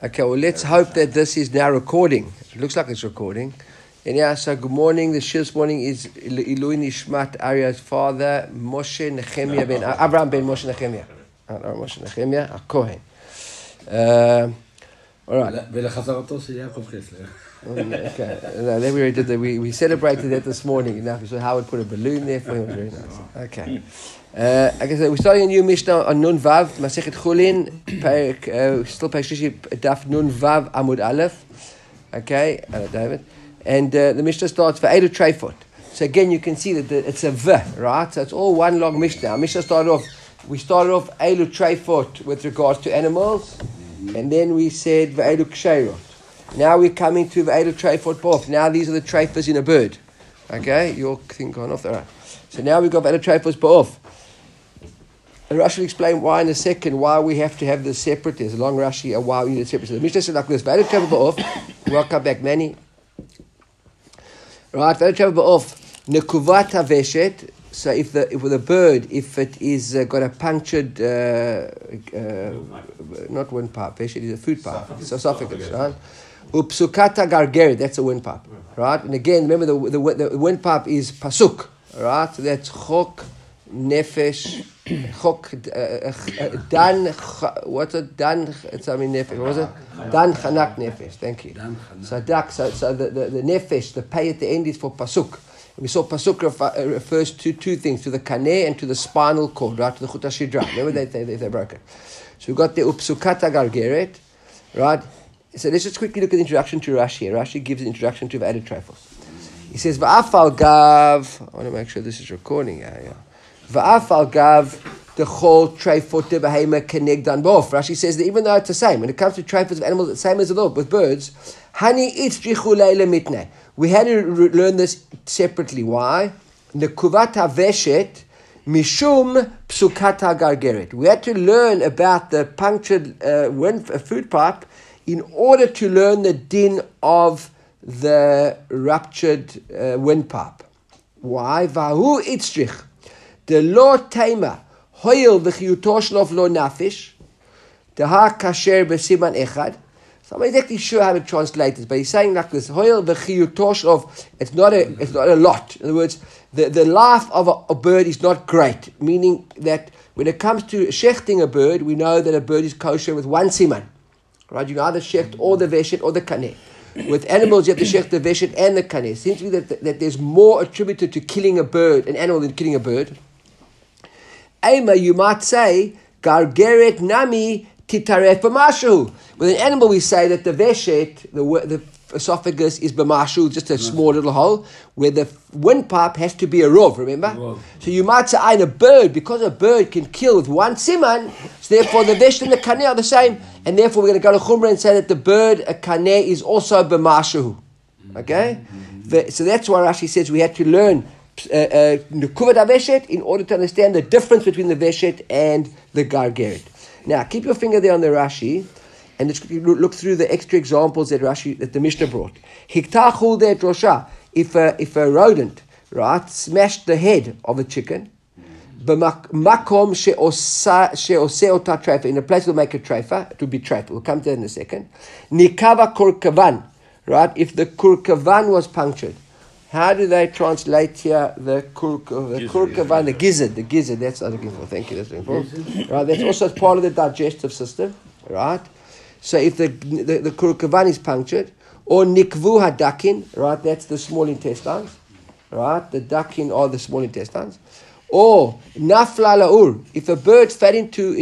Okay, well, let's hope that this is now recording. It looks like it's recording. Anyhow, so good morning. The shir this morning is Ilui Nishmat Arya's father, Moshe Nehemiah ben Abraham ben Moshe Nehemiah. Moshe Nehemiah, a Kohen. All right. Okay. No, then we already did that. We celebrated that this morning. Now, so Howard put a balloon there for him. It was very nice. Okay. Okay, so we're starting a new Mishnah on Nun Vav, Masechet Chulin, still Perek Shlishi, Daf Nun Vav Amud Aleph. Okay, David. And the Mishnah starts for Eilu Treifot. So again, you can see that it's a V, right? So it's all one long Mishnah. Our Mishnah we started off Eilu Treifot with regards to animals, and then we said Ve'eilu Ksheirot. Now we're coming to Ve'eilu Treifot Bof. Now these are the treifas in a bird. Okay, your thing gone off there. Right. So now we've got Ve'eilu Treifot Bof. And Rashi will explain why in a second, why we have to have this separate. There's a long Rashi, and why we need it separate. So the Mishnah said like this, Ve'eilu Treifot Bof. Welcome back, Manny. Right, Ve'eilu Treifot Bof. Nekuvat HaVeshet. So if with a bird, if it is got a punctured, not windpipe, veshet is a food pipe, it's esophagus, right? Upsukata gargeret, that's a windpipe, right? And again, remember the windpipe is pasuk, right? So that's chok nefesh, chok dan. What's it? Dan. It's nefesh. What was it? Dan chanak nefesh. Thank you. So the nefesh, the pay at the end is for pasuk. We saw pasuk refers to two things, to the kaneh and to the spinal cord, right, to the chut hashidra. Remember they're broken. So we've got the upsukata gargeret, right? So let's just quickly look at the introduction to Rashi. Rashi gives an introduction to Ve'eilu Treifot. He says, Va'afal gav, I want to make sure this is recording, yeah. Va'afal gav, the chol treifot behema kenegdan bof. Rashi says that even though it's the same, when it comes to treifos of animals, it's the same as with birds, hani itzrichu leile mitneh. We had to learn this separately. Why? Nekuvat HaVeshet mishum psukata gargeret. We had to learn about the punctured food pipe in order to learn the din of the ruptured windpipe. Why? Vahu itzrich the lo tema hoyel v'chiyuto shlov lo nafish deha kasher b'siman echad. So I'm not exactly sure how to translate this, but he's saying like this: Hoyel v'chiyutosh of it's not a lot. In other words, the life of a bird is not great. Meaning that when it comes to shechting a bird, we know that a bird is kosher with one siman, right? You can either shecht or the veshet or the kaneh. With animals, you have to shecht the veshet and the kaneh. It seems to me that there's more attributed to killing an animal, than killing a bird. Ema, you might say gargeret nami. With an animal, we say that the veshet, the esophagus, is b'mashu, just a small little hole, where the windpipe has to be a rov, remember? So you might say, in a bird, because a bird can kill with one siman, so therefore the veshet and the kaneh are the same, and therefore we're going to go to Chumrah and say that the bird, a kaneh, is also b'mashu. Okay? So that's why Rashi says we had to learn nekuvat HaVeshet in order to understand the difference between the veshet and the gargeret. Now, keep your finger there on the Rashi, and let's look through the extra examples that the Mishnah brought. Hiktachul de drosha. If a rodent, right, smashed the head of a chicken, b'makom she'oseh ota treifa, in a place to make a treifa, it would be treifa. We'll come to that in a second. Nikava kurkavan, right? If the kurkavan was punctured, how do they translate here the kurkavan, the gizzard, that's what I'm looking for. Thank you, that's what I'm looking for. Right, that's also part of the digestive system, right? So if the kurkavan is punctured, or nikvu hadakin, right, that's the small intestines, right? The dakin are the small intestines. Or nafla la'ur, if a bird fell into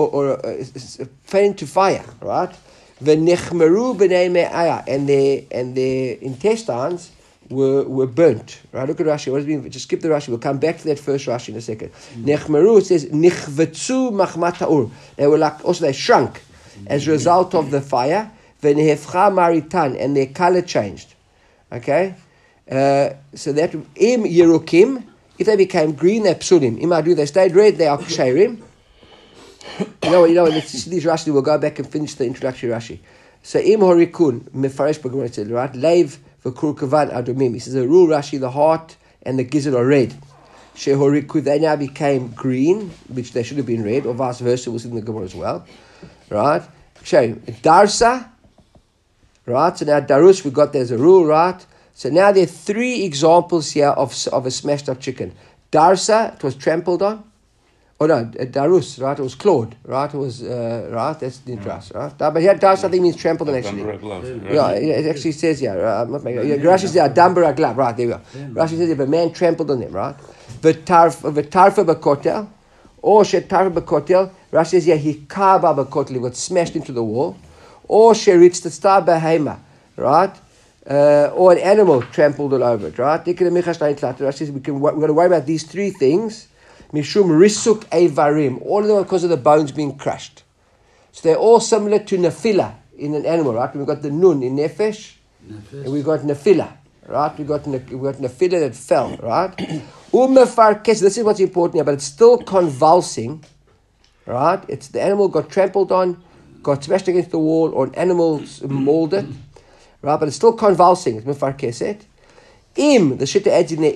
fire, right? V'nechmeru b'nei me'aya, and their intestines were burnt. Right? Look at Rashi. What does it mean? Just skip the Rashi. We'll come back to that first Rashi in a second. Nechmeru, it says nichvetzu machmat ha'ur. They shrunk as a result of the fire. V'nehefcha maritan, and their color changed. Okay? So that im yerukim, if they became green, they're psulim. Im adu, they stayed red, they are ksherim. You know, let's see these Rashi. We'll go back and finish the introductory Rashi. So im horikun, mefaresh b'gemara said, right? Leiv v'kurkavan adumim. He says the rule Rashi, the heart and the gizzard are red. Shehoriku, they now became green, which they should have been red, or vice versa, was in the Gemara as well, right? show you. Darsa, right? So now Darus, we got there's a rule, right? So now there are 3 examples here of a smashed up chicken. Darsa, it was trampled on. Oh no, Darus, right? It was clawed, right? It was, right? That's the Darus, right? But here, Darus, I think means trampled on actually. Yeah, it actually says, Rashi says, Dambara Glav, right, there we go. Rashi says, if a man trampled on them, right? V'tarfa b'kotel, or shetarfa b'kotel, Rashi says, he kaba b'kotel, he got smashed into the wall, or sheritz the star behema, right? Or an animal trampled all over it, right? Rashi says, we're going to worry about these 3 things. Mishum risuk evarim, all of them because of the bones being crushed. So they're all similar to nefila in an animal, right? We've got the nun in nefesh, and we've got nefila, right? We've got nefila that fell, right? Umefarkes, this is what's important here, but it's still convulsing, right? It's the animal got trampled on, got smashed against the wall, or an animal mauled it, right? But it's still convulsing. It's mefarkeset. The shitta adds in there,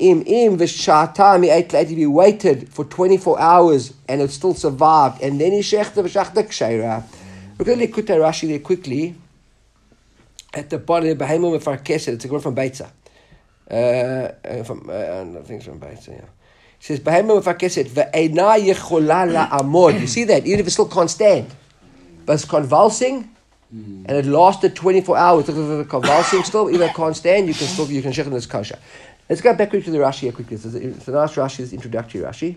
we waited for 24 hours and it still survived, and then he shechta v'shachta ksheira. We're going to look at Rashi there quickly at the bottom of the Behemah Mefarkeset. It's a quote from Beitza. I think it's from Beitza, yeah. It says, Behemah Mefarkeset, ve'ena yechola la'amod. You see that? Even if it still can't stand. But it's convulsing. And it lasted 24 hours. It's convulsing still. Even if it can't stand, you can check on this kosher. Let's go back quickly to the Rashi here quickly. It's a nice Rashi, this introductory Rashi.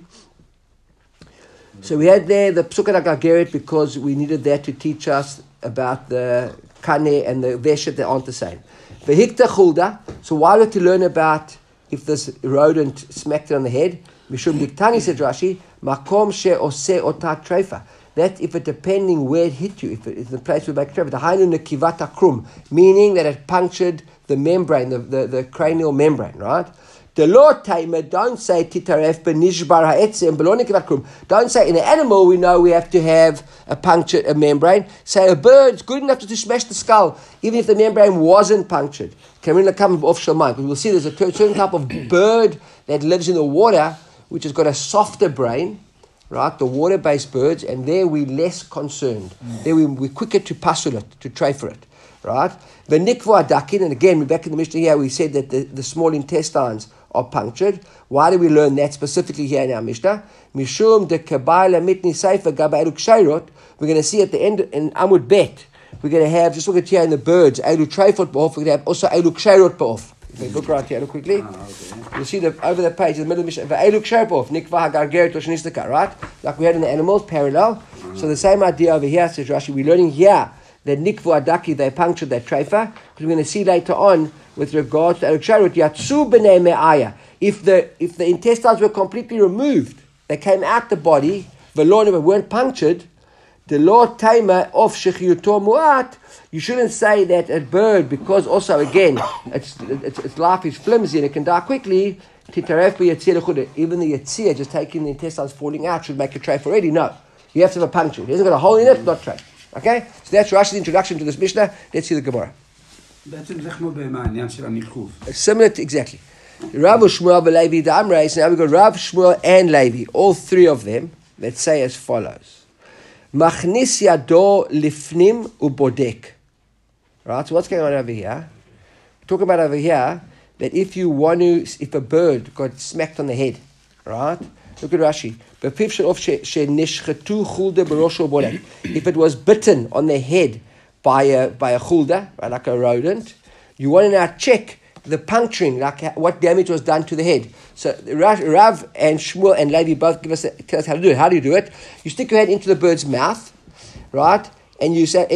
So we had there the Psukat HaGageret because we needed that to teach us about the Kane and the Veshet that aren't the same. Vehikta Chulda. So why were to learn about if this rodent smacked it on the head? Mishum Diktani, said Rashi, Makom she ose otat treifa. That if it depending where it hit you, if it's the place where it makes the hainu nekivata krum, meaning that it punctured the membrane, the cranial membrane, right? The Lord Tamer, don't say titaref benishbar ha'etzem below nekivat krum. Don't say in an animal we know we have to have a membrane. Say a bird's good enough to smash the skull, even if the membrane wasn't punctured. Kamina come off shalman, because we'll see there's a certain type of bird that lives in the water, which has got a softer brain. Right, the water-based birds, and there we're less concerned. There we're quicker to puzzle it, to try for it. Right? The nikvu adakin, and again, we're back in the Mishnah here, we said that the small intestines are punctured. Why do we learn that specifically here in our Mishnah? Mishum de kabayla mitni seifa gabaylu kshairot. We're going to see at the end in Amud Bet, we're going to have, just look at here in the birds, elu treifot ba'of, we're going to have also elu kshairot ba'of. Look right here, look quickly. You'll see over the page, in the middle of the Mishnah, Ve'eluk Sherpov, Nikva HaGargeret Loshanistaka, right? Like we had in the animals, parallel. So the same idea over here, says Rashi, we're learning here that Nikvu Adaki, they punctured that treifa, because we're going to see later on, with regards to Eluk Sherut, Yatsu B'nei Me'aya. If the intestines were completely removed, they came out the body, Ve'lon, weren't punctured, the Lord Tamer of Shechiyuto Mu'at, you shouldn't say that a bird, because also again, its life is flimsy and it can die quickly. Even the Yetzir, just taking the intestines falling out, should make a treif already. No. You have to have a puncture. It hasn't got a hole in it, not treif. Okay? So that's Rashi's introduction to this Mishnah. Let's see the Gemara. Similar to, exactly. Rav Shmuel Levi the Amrei. So now we've got Rav Shmuel and Levi, all 3 of them. Let's say as follows. Machnis yado lifnim ubodek. Right, so what's going on over here? Talk about over here that if a bird got smacked on the head, right? Look at Rashi. If it was bitten on the head by a chulda, right, like a rodent, you want to now check the puncturing, like what damage was done to the head. So Rav and Shmuel and Levi both tell us how to do it. How do you do it? You stick your head into the bird's mouth, right? And you say,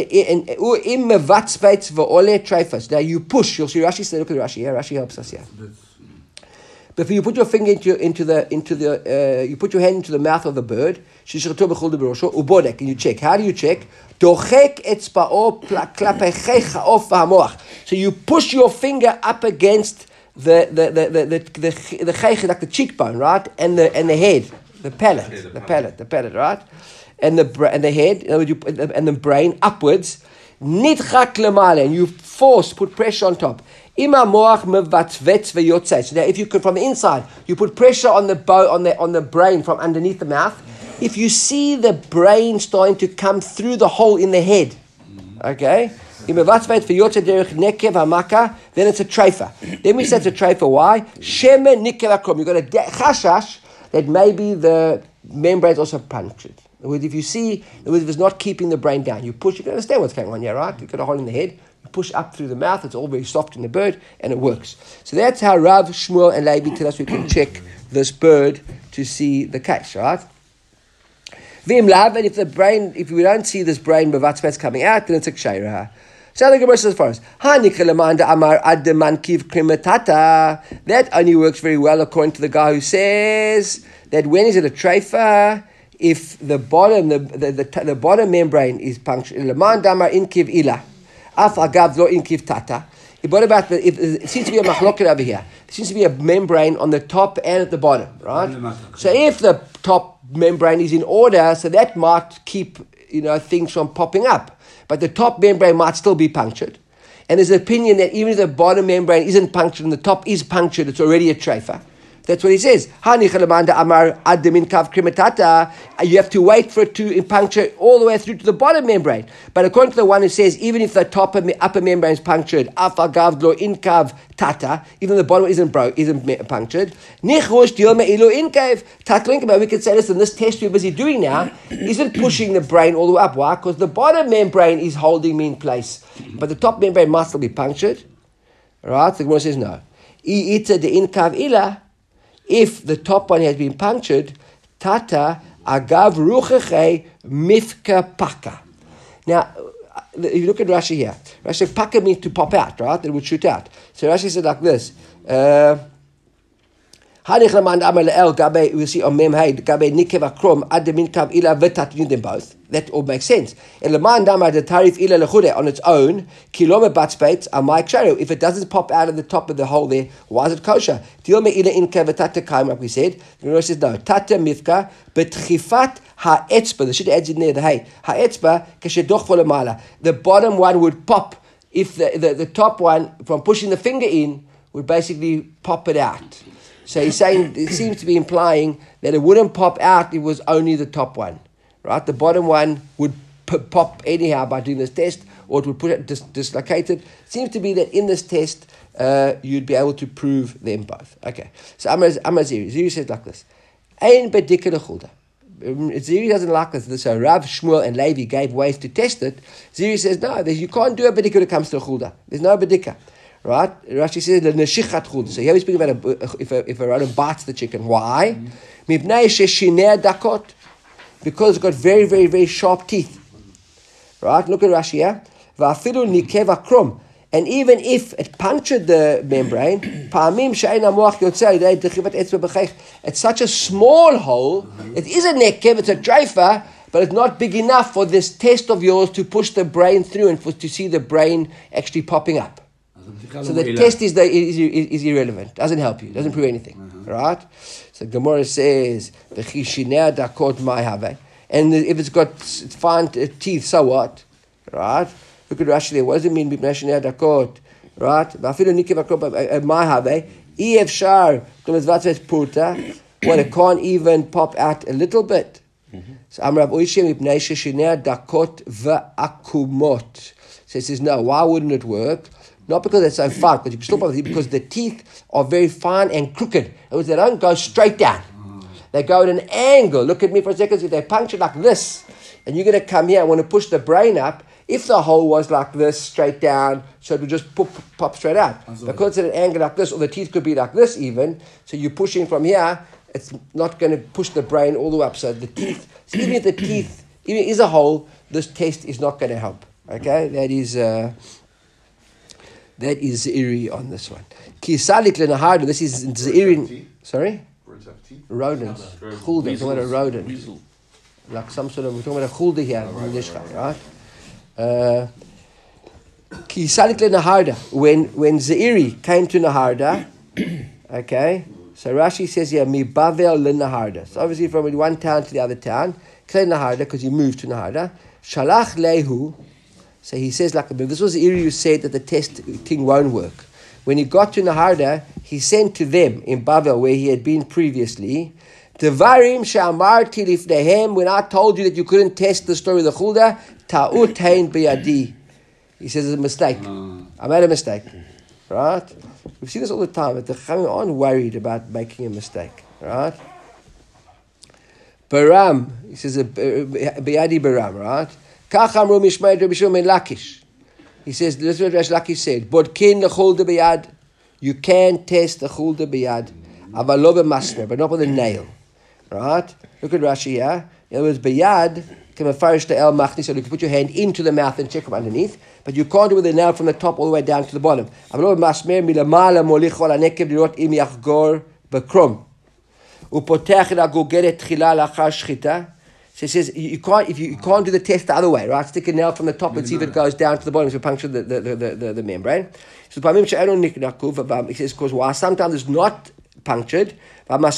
now you push. You'll see Rashi say, look at Rashi. Yeah, Rashi helps us here. But if you put your finger you put your hand into the mouth of the bird, and you check. How do you check? So you push your finger up against the like the cheekbone, right, and the head, the palate, right, and the head, and the brain upwards. And you put pressure on top. So now, if you could from the inside, you put pressure on the brain from underneath the mouth. If you see the brain starting to come through the hole in the head, Okay? Then it's a treifa. Then we say it's a treifa. Why? Shemen nikev akrom. You've got a chashash that maybe the membrane is also punctured. If you see, if it's not keeping the brain down, you push, you can understand what's going on here, right? You've got a hole in the head, you push up through the mouth, it's all very soft in the bird, and it works. So that's how Rav, Shmuel, and Levi tell us we can check this bird to see the case, right? Vim lav, and if we don't see this brain bevatzpetz coming out, then it's a ksheira. So the Gemara says first, that only works very well according to the guy who says that when is it a treifa? If the bottom the bottom membrane is punctured, what about it seems to be a machloket over here. There seems to be a membrane on the top and at the bottom, right? So if the top membrane is in order, so that might keep things from popping up. But the top membrane might still be punctured. And there's an opinion that even if the bottom membrane isn't punctured and the top is punctured, it's already a treifa. That's what he says. You have to wait for it to puncture all the way through to the bottom membrane. But according to the one who says, even if the top and upper membrane is punctured, even the bottom isn't punctured, we could say, listen, this test we're busy doing now isn't pushing the brain all the way up. Why? Because the bottom membrane is holding me in place. But the top membrane must still be punctured. Right? The Gemara says no. If the top one has been punctured, tata agav rucheche mifka paka. Now, if you look at Rashi here, Rashi said paka means to pop out, right? It would shoot out. So Rashi said like this. We see on Mem Hay, Gabe Nikev Akrom, Ademin Kav Ila Vetatnin them both. That all makes sense. And Leman Dama the Tarif Ila Lechude on its own, Kilome Batspates are my Ksharu. If it doesn't pop out of the top of the hole there, why is it kosher? Dilme Ila in Kavatata Kaim, like we said. The Gemara says no. Tata Mifka, Betchifat Ha'etzba. The shit adds in there, the hay. Ha'etzba, Keshedoch Volamala. The bottom one would pop if the top one, from pushing the finger in, would basically pop it out. So he's saying, it seems to be implying that it wouldn't pop out if it was only the top one, right? The bottom one would pop anyhow by doing this test, or it would put it dislocated. It seems to be that in this test, you'd be able to prove them both. Okay, so Amar Ziri. Ziri says like this. Ein bedika lechulda. Ziri doesn't like this. So Rav, Shmuel, and Levi gave ways to test it. Ziri says, no, you can't do a bedika when it comes to a chulda. There's no bedika. Right? Rashi says the neshichat chulda. So here we speak about if a rodent bites the chicken. Why? Because it's got very, very, very sharp teeth. Right? Look at Rashi here. Va'afilu nikev akrom. And even if it punctured the membrane, it's such a small hole. It is a nekev, it's a treifa, but it's not big enough for this test of yours to push the brain through and to see the brain actually popping up. So the test is irrelevant. Doesn't help you. Doesn't prove anything. Right? So Gemara says, and if it's got fine teeth, so what? Right? Look at Rashi there. What does it mean? Right? Well, it can't even pop out a little bit. So Amrav Oishem ibnei sheshinei dakot va'akumot. So it says, no, why wouldn't it work? Not because it's so fine, because you can still pop it, because the teeth are very fine and crooked. In other words, they don't go straight down. They go at an angle. Look at me for a second. If they puncture like this, and you're going to come here and want to push the brain up, if the hole was like this, straight down, so it would just pop straight out. Because it's at an angle like this, or the teeth could be like this even, so you're pushing from here, it's not going to push the brain all the way up. So the teeth, even if the teeth, even is a hole, this test is not going to help. Okay? That is Zeiri on this one. Kisalik lenaharda. This is Zeiri. Sorry? Rodents. Chulda. We're talking about a rodent. Like some sort of, we're talking about a chulda here in Nishcha, right? Kisalik lenaharda. When Zeiri came to Naharda, okay, so Rashi says here, mi bavel lenaharda. So obviously from one town to the other town, Klei Naharda, because he moved to Naharda. Shalach lehu. So he says, like, this was the area who said that the test thing won't work. When he got to Naharda, he sent to them in Bavel, where he had been previously, Devarim she'amarti lifnehem, when I told you that you couldn't test the story of the Chulda, ta'ut hein biyadi. He says it's a mistake. I made a mistake. Right? We've seen this all the time, but the Chachamim aren't worried about making a mistake. Right? Baram, he says, Biyadi Baram, right? Kach amru mishmei Rabbi Shimon ben Lakish. He says, this is what Rash Lakish said, Bodkin lechul de biyad. You can test the chul de biyad, aval lo b'masmer, but not with a nail. Right? Look at Rashi here. In other words, biyad can mafarish the el machni, so you can put your hand into the mouth and check from underneath, but you can't do it with a nail from the top all the way down to the bottom. Aval lo b'masmer milamala molich ol hanekev lirot im yachgor b'krom. Upotech agogeret tchila lachar shchita. So it says you can't do the test the other way, right? Stick a nail from the top and see if it goes down to the bottom, so puncture the membrane. So he says because why sometimes it's not punctured. You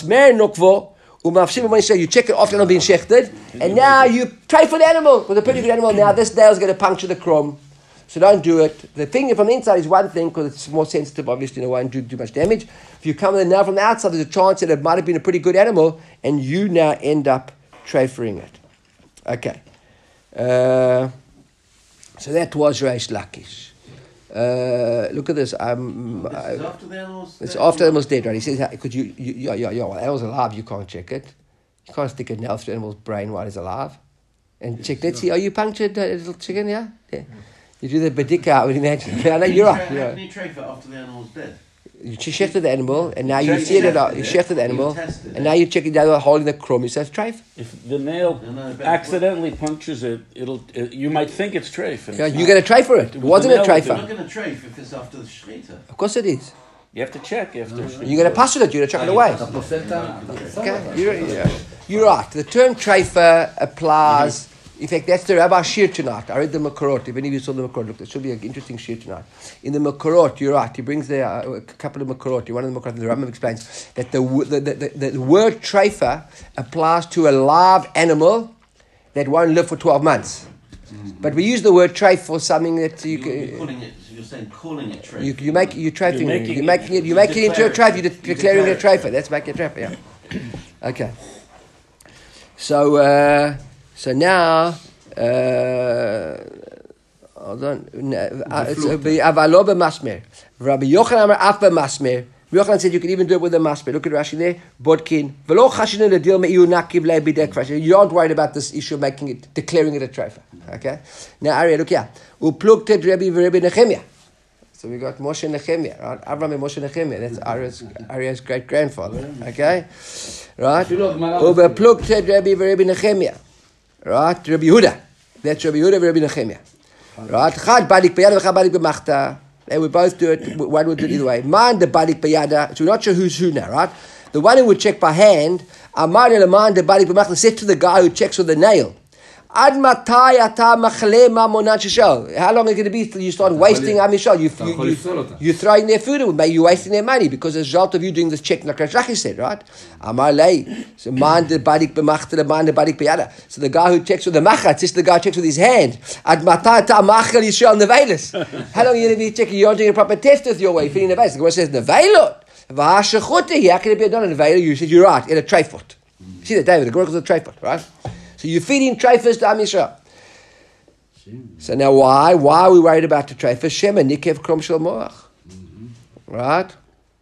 check it after not being shechted, and now you try for the animal with a pretty good animal. Now this nail is going to puncture the chrome. So don't do it. The thing from the inside is one thing because it's more sensitive, obviously, and it won't do too much damage. If you come with a nail from the outside, there's a chance that it might have been a pretty good animal, and you now end up trafering it. Okay. So that was Reish Lakish. Look at this. It's after the animal's dead. It's after the animal's dead, right? He says, because well, animal's alive, you can't check it. You can't stick a nail through an animal's brain while it's alive. And check, let's see, are you punctured, little chicken, yeah? You do the badika, I would imagine. I know you're right. How can you trafe it after the animal's dead? You shechted the animal, and now you see it out. You shechted the animal, and now you check it down, holding the crumb. You say trafe. If the nail accidentally punctures it, you might think it's trafe. Yeah, you're going to trafe for it. It wasn't a trafer. You're not going to trafe if it's after the shechita. Of course it is. You have to check after. You're going to pass it. You're going to chuck it away. Okay, you're right. The term trafer applies. In fact, that's the Rabbi Shir tonight. I read the Makorot. If any of you saw the Makorot, look, there should be an interesting Shir tonight. In the Makorot, you're right. He brings there a couple of Makorot. One of the Makorot, the Rambam explains that the word trefa applies to a live animal that won't live for 12 months. But we use the word treif for something that you can. You're saying calling it treif. You're making it into a treif. You're declaring it a trefa. That's making a trefa. Yeah. Okay. So now, hold on. It's avalo b'masmer. Rabbi Yochanan Amar af b'masmer. Rabbi Yochanan said you can even do it with a masmer. Look at Rashi there. Bodkin. V'lo chashinu l'dil me'iu nakiv le'bidek Rashi. You aren't worried about this issue of declaring it a trefa. Okay. Now, Ari, look here. Uplukted Rabbi v'Rabbi Nechemia. So we got Moshe Nechemia, right? Avram and Moshe Nechemia. That's Ari's great grandfather. Okay. Right. Uplukted Rabbi v'Rabbi Nechemia. Right, Rabbi Yehuda. That's Rabbi Yehuda and Rabbi Nechemia. Right, Chad balik b'yada v'chad balik b'machta. They would both do it. One would do it either way. Man the balik b'yada. So we're not sure who's who now, right? The one who would check by hand, Amar le'man the balik b'machta, said to the guy who checks with the nail, Ad matai ata machle mamonat shishal. How long is it going to be till you start wasting amishal? You're throwing their food away. You're wasting their money because as a result of you doing this check, like Rashi said, right? Amar lei. So man the badik b'machta, man the badik b'yada. So the guy who checks with the machat, it's the guy who checks with his hand. Ad matai ata machel yishal nevelis. How long are you going to be checking? You're doing a proper test with your way, feeding nevelis. The Gemara says nevelot. V'hashachute. How can it be done in nevelis? You said you're right in a treifot. See that, David? The Gemara calls it a treifot, right? So you're feeding treifas to Am Yisrael. So now why? Why are we worried about the treifas? Shema nikev krom shel moach. Right?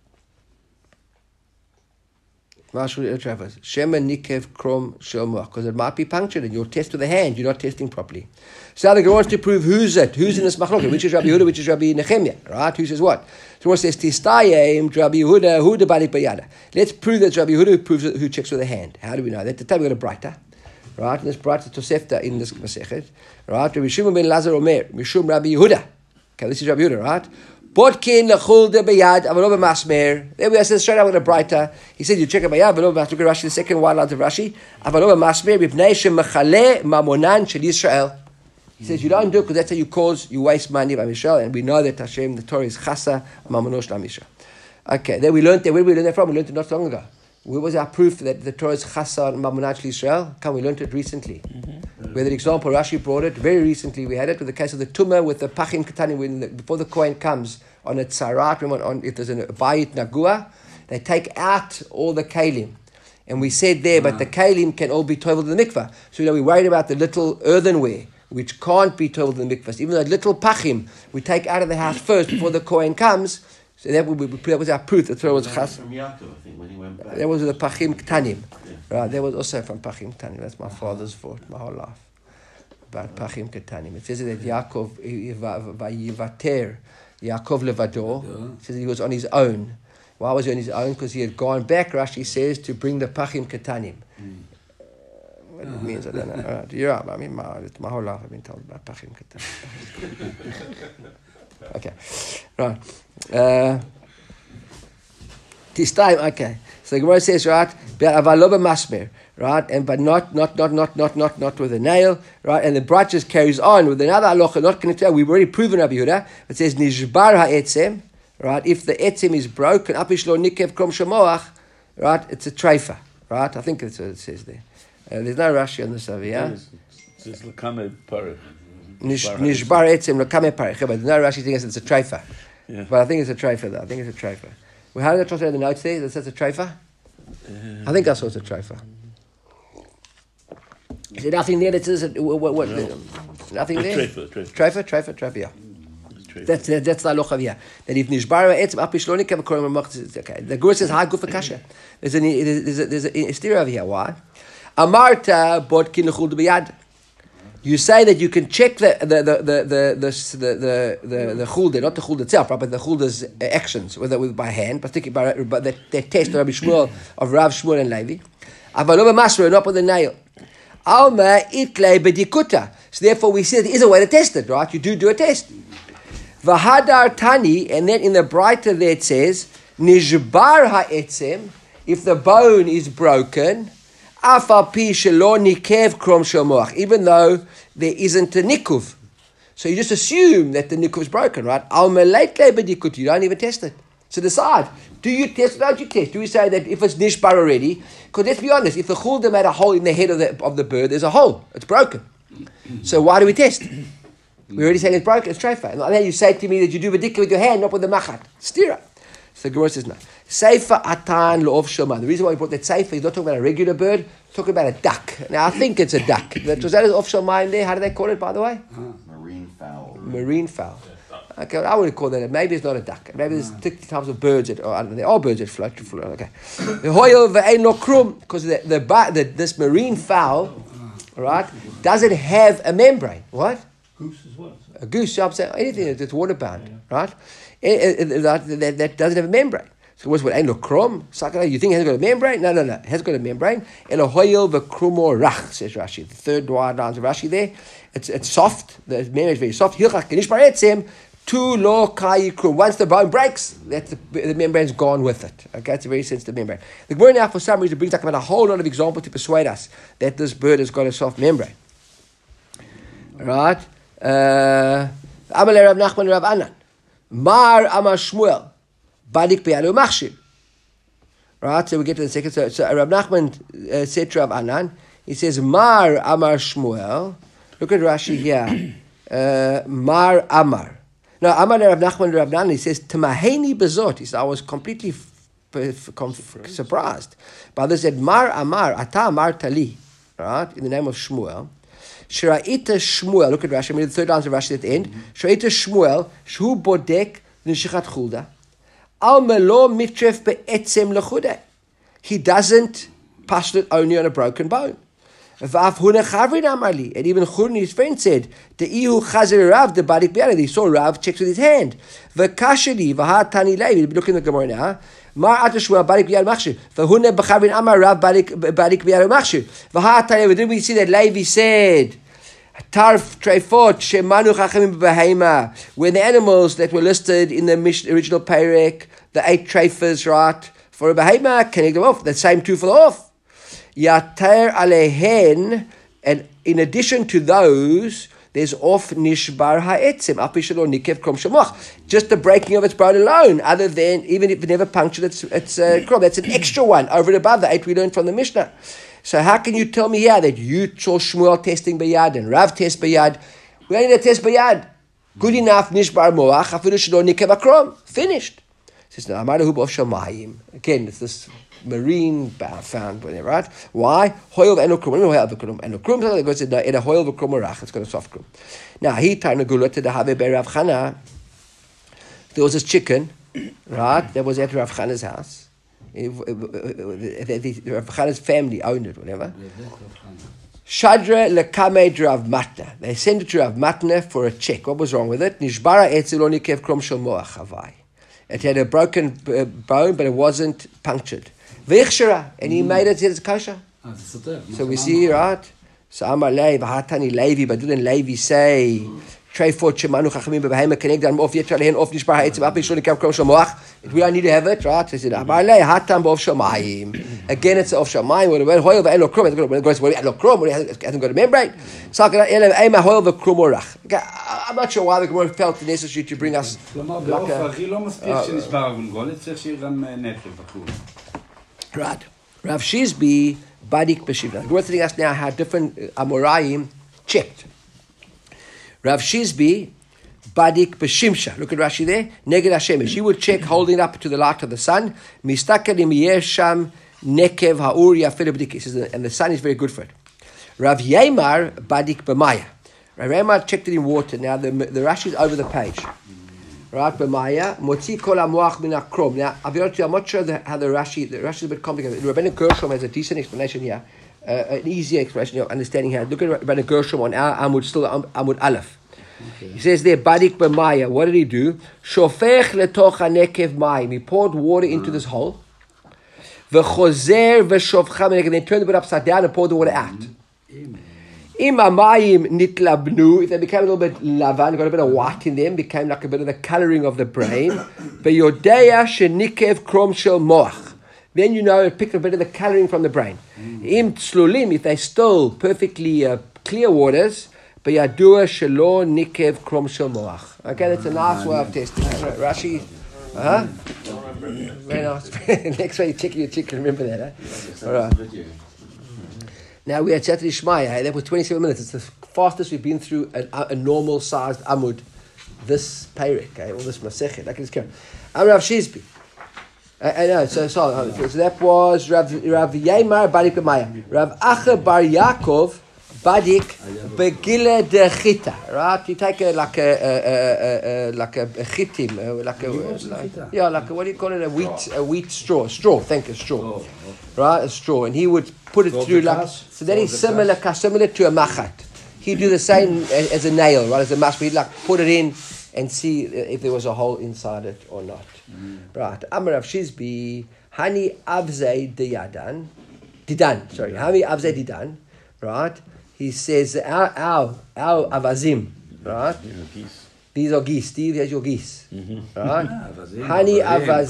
Shema nikev krom shel moach. Because it might be punctured and you'll test with the hand. You're not testing properly. So now the Gemara wants to prove who's in this machloket. Which is Rabbi Yehuda, which is Rabbi Nechemia. Right? Who says what? So what says Tistayim, Rabbi Yehuda, Huda badik b'yada. Let's prove that Rabbi Yehuda who checks with the hand. How do we know that? The time we got a brighter. Right, and this brought to Tosefta in this Masechet. Right, Rabbi Shimon ben Lazar Omer, Mishum Rabbi Yehuda. Okay, this is Rabbi Yehuda, right? Bodkin lechul de beyad, avalo b'masmer. There we are, says straight out with a brighter. He said, you check it beyad, avalo b'masmer. Look at Rashi, the second one out of Rashi. Avalo b'masmer, b'pnei shemachale mamonan shel Yisrael. He says, you don't do it because that's how you waste money by Yisrael. And we know that Hashem, the Torah is chasa mamonosh la Yisrael. Okay, then we learned that. Where did we learn that from? We learned it not so long ago. Where was our proof that the Torah is chasa and mamonat Yisrael? Come, we learned it recently. Mm-hmm. Where the example Rashi brought it very recently. We had it with the case of the tumah with the pachim katanim. Before the kohen comes on a tzarat, if there's a bayit nagua, they take out all the kalim. And we said there, but the kalim can all be tovel to the mikvah. So we worried about the little earthenware. which can't be told in the mikvahs, even though little pachim we take out of the house first before the Kohen comes, so that was our proof. That's what it was chas. From Yaakov, I think, when he went back. That was the pachim ktanim. Right, that was also from pachim ktanim. That's my father's fault, my whole life. About pachim ktanim. It says that Yaakov, vayivater, Yaakov levado. It says he was on his own. Why was he on his own? Because he had gone back, Rashi says, to bring the pachim ktanim. What it means, I don't know. All right, you're right. I mean, my whole life I've been told about pachim ktanim. Okay, right. This time, okay. So the Gemara says, right, avaloba masmer, right, and but not with a nail, right, and the Brat just carries on with another halacha, not connected. We've already proven Rabbi Yehuda. It says nishbar ha'etzem, right. If the etzem is broken, apishlo nikev krom shamoach, right, it's a treifa, right. I think that's what it says there. There's no Rashi on this over here. It says l'kameh pareh. Nishbar etzem l'kameh pareh. But there's no Rashi thinks it's a treifa. Yeah. But I think it's a treifa though. I think it's a treifa. Well, how did I translate the notes there? That says a treifa? I think I saw it's a treifa. Is there nothing there that says what nothing there? Treifa, yeah. That's the halacha here. That if nishbar etzem apishlonik have a korim okay. The Gemara says ha gufa kasha. There's a steer over here. Why? Amarta bodkin lechul b'yad. You say that you can check the chulda, not the chulda itself, right, but the chulda's actions, whether by hand, particularly by the test of Rabbi Shmuel, of Rav Shmuel and Levi. Avalova masra, not with the nail. Alma itlei bedikuta. So therefore we see that there is a way to test it, right? You do a test. Vahadar tani, and then in the brighter there it says, nishbar ha'etzem, if the bone is broken, even though there isn't a nikuv. So you just assume that the nikuv is broken, right? You don't even test it. So decide, do you test or don't you test? Do we say that if it's nishbar already? Because let's be honest, if the chulda made a hole in the head of the bird, there's a hole. It's broken. So why do we test? We're already saying it's broken, it's treifa. And then you say to me that you do badika with your hand, not with the machat. Stira. So the Gemara says no. Seifa atan lo'ov shoma. The reason why we brought that seifa, he's not talking about a regular bird, he's talking about a duck. Now I think it's a duck. Was that off shoma in there? How do they call it, by the way? Marine fowl. Marine fowl. Okay, well, I would call that. Maybe it's not a duck. Maybe there's particular types of birds that, or I don't know, there are birds that float. Okay. The hoyel ve'ein lo krum, because this marine fowl, right, doesn't have a membrane. What? Goose is what? A goose. I'm saying anything that's water bound, right? That doesn't have a membrane. So what's what? Ain't no krum? You think it has got a membrane? No. It has got a membrane. Elohoyel v'krumo rach, says Rashi. The third line of Rashi there. It's soft. The membrane is very soft. Hilchach kenish baretzem tu lo kai krum. Once the bone breaks, the membrane's gone with it. Okay, it's a very sensitive membrane. The Gemara now, for some reason, brings about a whole lot of examples to persuade us that this bird has got a soft membrane. Right? Amalei Rav Nachman Rav Anan. Mar Amar Shmuel. Badik B'yadu Machshir. Right, so we get to the second. So Rav Nachman said to Rav Anan, he says, Mar Amar Shmuel. Look at Rashi here. Mar Amar. No, Amar Rav Nachman Rav Anan, he says, Tamaheni Bezot. He said, I was completely surprised. But they said, Mar Amar, Ata Amar Tali. Right, in the name of Shmuel. Shraita Shmuel. Look at Rashi. I mean, the third answer of Rashi at the end. Shraita Shmuel. Shu bodek n'shichat chulda. Al melo mitref be'etzem lechuda. He doesn't pass it only on a broken bone. V'af huna chavrin amali. And even Churni, his friend, said, De'ihu chazer Rav the badik b'yad. He saw Rav checks with his hand. V'kasheli v'ha tani levi. Look in the Gemara now. Mar ata Shmuel badik b'yad machshir. V'huna b'chavrin amar Rav badik b'yad machshir. V'ha tani levi. Didn't we see that Levi said, Tarf treifot shemanu chachamim b'beheima, where the animals that were listed in the original Perek, the 8 treifas, right, for a beheima, connect them off. The same true for the off. Yater alehen, and in addition to those, there's off nishbar ha'etzem, apishalo nikev krom shamoch. Just the breaking of its bone alone, other than, even if it never punctured its krom. That's an extra one, over and above the 8 we learned from the Mishnah. So how can you tell me here that you saw Shmuel testing bayad and Rav test bayad? We only need to test bayad. Good enough, nishbar moach, afilu shelo nikev akrom. Finished. Says, no, Amalahu B'Of Shamayim. Again, it's this marine found, right? Why? Hoil v'eno krum. What do you mean hoil v'krum? Eno krum, so it goes, no, in a hoil v'krum orach, it's got a soft krum. Now, he tarnagula to the Have Rav Chana. There was this chicken, right, that was at Rav Chana's house. Rav Chana's family owned it, whatever. Shadra lekame Rav Matna. They sent it to Rav Matna for a check. What was wrong with it? Nishbara etzilonikev krom shel moach havai. It had a broken bone, but it wasn't punctured. V'yichshara, and he made it as kosher. So we see, right? So Amar Levi, Hatani Levi, but didn't Levi say, Treifot Shemanu Chachamim B'Behema Keneged An Of Yetra Lehen Of Nishbar Ha'etzim Api Shon Nikam Krom Shamoach. We don't need to have it, right? So he said, Amar Levi, Hatam B'Of Shamayim. Again, it's Of Shamayim. When Hoil V'Elo Krom, when it goes V'Elo Krom, when it hasn't got a membrane. So Ema Hoil V'Krom Orach. I'm not sure why the Gemara felt necessary to bring us. Right. Rav Shizbi, Badik B'Shivna. We're telling us now how different Amoraim checked. Rav Shizbi, Badik B'Shimsha. Look at Rashi there. Neged Hashemesh. He would check holding up to the light of the sun. Mistakel im yesham nekev ha'ur yafir b'dik. He says, and the sun is very good for it. Rav Yemar, Badik B'Maya. Rav Yemar checked it in water. Now the Rashi is over the page. Right, B'Maya, Motzi kol ha'moach min ha'krom. Now, I'll be honest with you, I'm not sure how the Rashi is a bit complicated. Rabbeinu Gershom has a decent explanation here, an easy explanation of understanding here. Look at Rabbeinu Gershom on our Amud, still Amud Aleph. Okay. He says there, Badik B'Maya, what did he do? Shofech letoch ha'nekev mayim. He poured water into this hole. V'chozer v'shovcha min, and then turned the bit upside down and poured the water out. Im amayim nitlabnu, if they became a little bit lavan, got a bit of white in them, became like a bit of the colouring of the brain. Beyodeya shenikev krom shel moach. Then you know it picked a bit of the colouring from the brain. Im tzlulim, if they still perfectly clear waters, beyadua shelo nikev krom shel moach. Okay, that's a nice way of testing. Rashi, very nice. Next way you check your chicken, remember that, All right. Now we are at Shatri Shmaya. That was 27 minutes. It's the fastest we've been through a normal-sized Amud. This Peirik, or this Masechet. Like it's going. I'm Rav Shizbi. I know. So that was Rav Yemar Badik B'Maya. Rav Acha Bar Yaakov Badik Begile de Chita. Right? You take like a chitim, like what do you call it? A wheat straw. Thank you, straw. Right, a straw, and he would put it through like so. That is similar to a machat. He'd do the same as a nail, right? As a mash, he'd like put it in and see if there was a hole inside it or not. Right. Amar Rav Shizbi Hani Avzei Didan. Sorry, Hani Avzei Didan. Right. He says our avazim. Right. These are geese. Steve, here's your geese. Right. Hani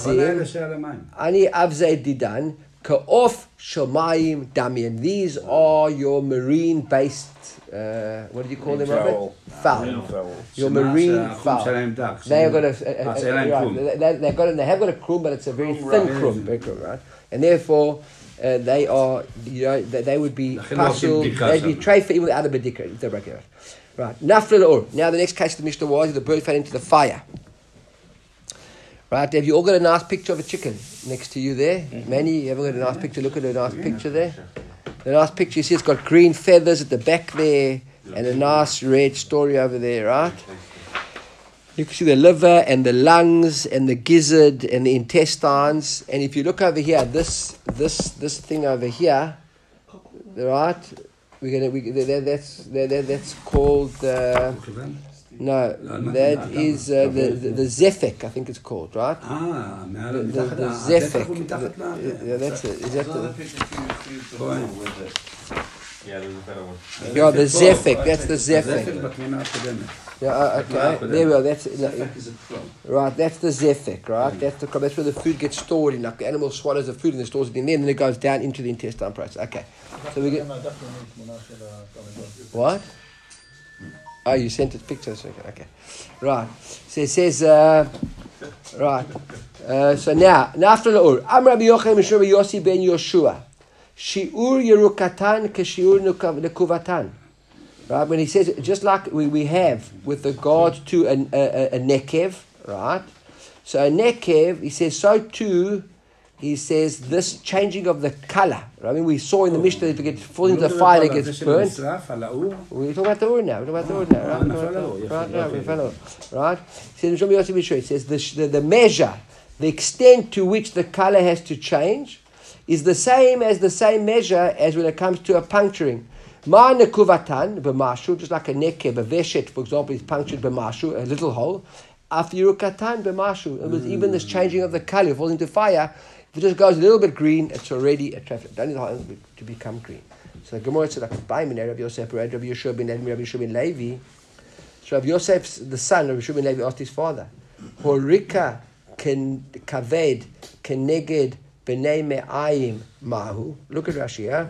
Avzei Didan. Ka'of Shomayim Damian. These are your marine-based, what do you call them, Robert? Fowl. Your marine fowl. They have got they have got a krum, but it's a very thin krum, right? And therefore, they are, they would be pasul, they'd be treifa even without a bedikah, if they're breaking it. Right. Naflil or. Now the next case of the Mishnah was the bird fell into the fire. Right, have you all got a nice picture of a chicken next to you there? Manny, you ever got a nice picture? Look at a nice picture there. The nice picture, you see it's got green feathers at the back there and a nice red story over there, right? You can see the liver and the lungs and the gizzard and the intestines. And if you look over here, this thing over here, right? That's called... No, that is the zefek, I think it's called, right? The zefek. That's it. Is that the... Yeah, the zefek. That's the zefek. Yeah, okay. There we go. That's right. That's the zefek, right? That's where the food gets stored in. Like the animal swallows the food and stores it in there, and then it goes down into the intestine process. Okay. So we get what? Oh, you sent it pictures. Okay. Right. So it says, right. So now after the Ur, Am Rabbi Yochanan Mishra Yossi ben Yoshua, Shiur Yerukatan Keshiur Nekuvatan. Right. When he says, just like we have with regard to a nekev, right? So a nekev, he says, so too, he says, this changing of the color. I mean, we saw in the Mishnah that if it falls into the fire, it gets burnt. We're talking about the Ur now. Right? He says, the measure, the extent to which the color has to change is the same measure as when it comes to a puncturing. Ma nekuvatan b'mashu, just like a nekev, a veshet, for example, is punctured b'mashu, a little hole. Afirukatan b'mashu. It was even this changing of the color, falls into fire. If it just goes a little bit green, it's already attractive. Don't need the whole to become green. So the Gemara said, like Rav Yosef, Rav Yeshua ben Levi. So Rav Yosef, the son of Rav Yeshua ben Levi, asked his father, Horika ken kaved keneged b'nei me'ayim mahu. Look at Rashi, huh?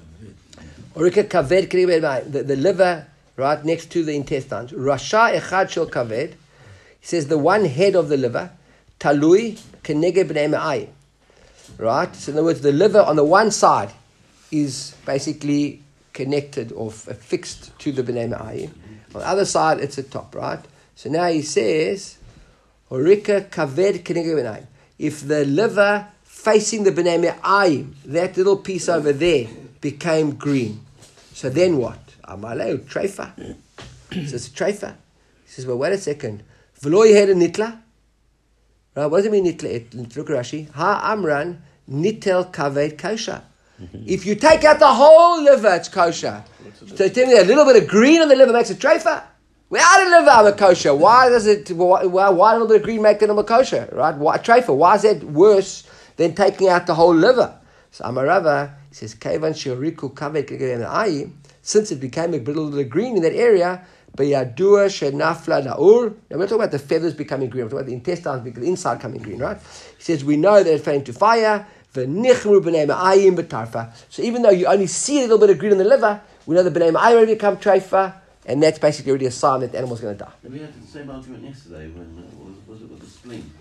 Horika kaved keneged me'ayim. The liver, right next to the intestines. Rasha echad shel kaved. He says the one head of the liver, talui keneged b'nei me'ayim. Right? So in other words, the liver on the one side is basically connected or affixed to the B'nai Me'ayim. On the other side, it's a top, right? So now he says, Horika kaved keneged B'nai. If the liver facing the B'nai Me'ayim, that little piece over there, became green, so then what? Amaleu, treifa. So it's a treifa. He says, well, wait a second. V'lo yehed nitla? Right, what does it mean nitla? Look at Rashi. Ha amran nitel kaved kosher. If you take out the whole liver, it's kosher. So tell me a little bit of green on the liver makes it treifa. Without a liver, I'm kosher. Why a little bit of green make it a kosher? Right? Why treifa? Why is that worse than taking out the whole liver? So Amarava, he says, Kevan shioriku kaved keneged me'ayim, since it became a little bit of green in that area, B'yadua shenafla na'ur. Now we're talking about the feathers becoming green. We're talking about the intestines, the inside coming green, right? He says, we know that it fell into fire. V'nichru b'nei me'ayim b'tarfa. So even though you only see a little bit of green in the liver, we know the b'nei me'ayim already become treifa, and that's basically already a sign that the animal's going to die. We had the same argument yesterday when, was it with the spleen?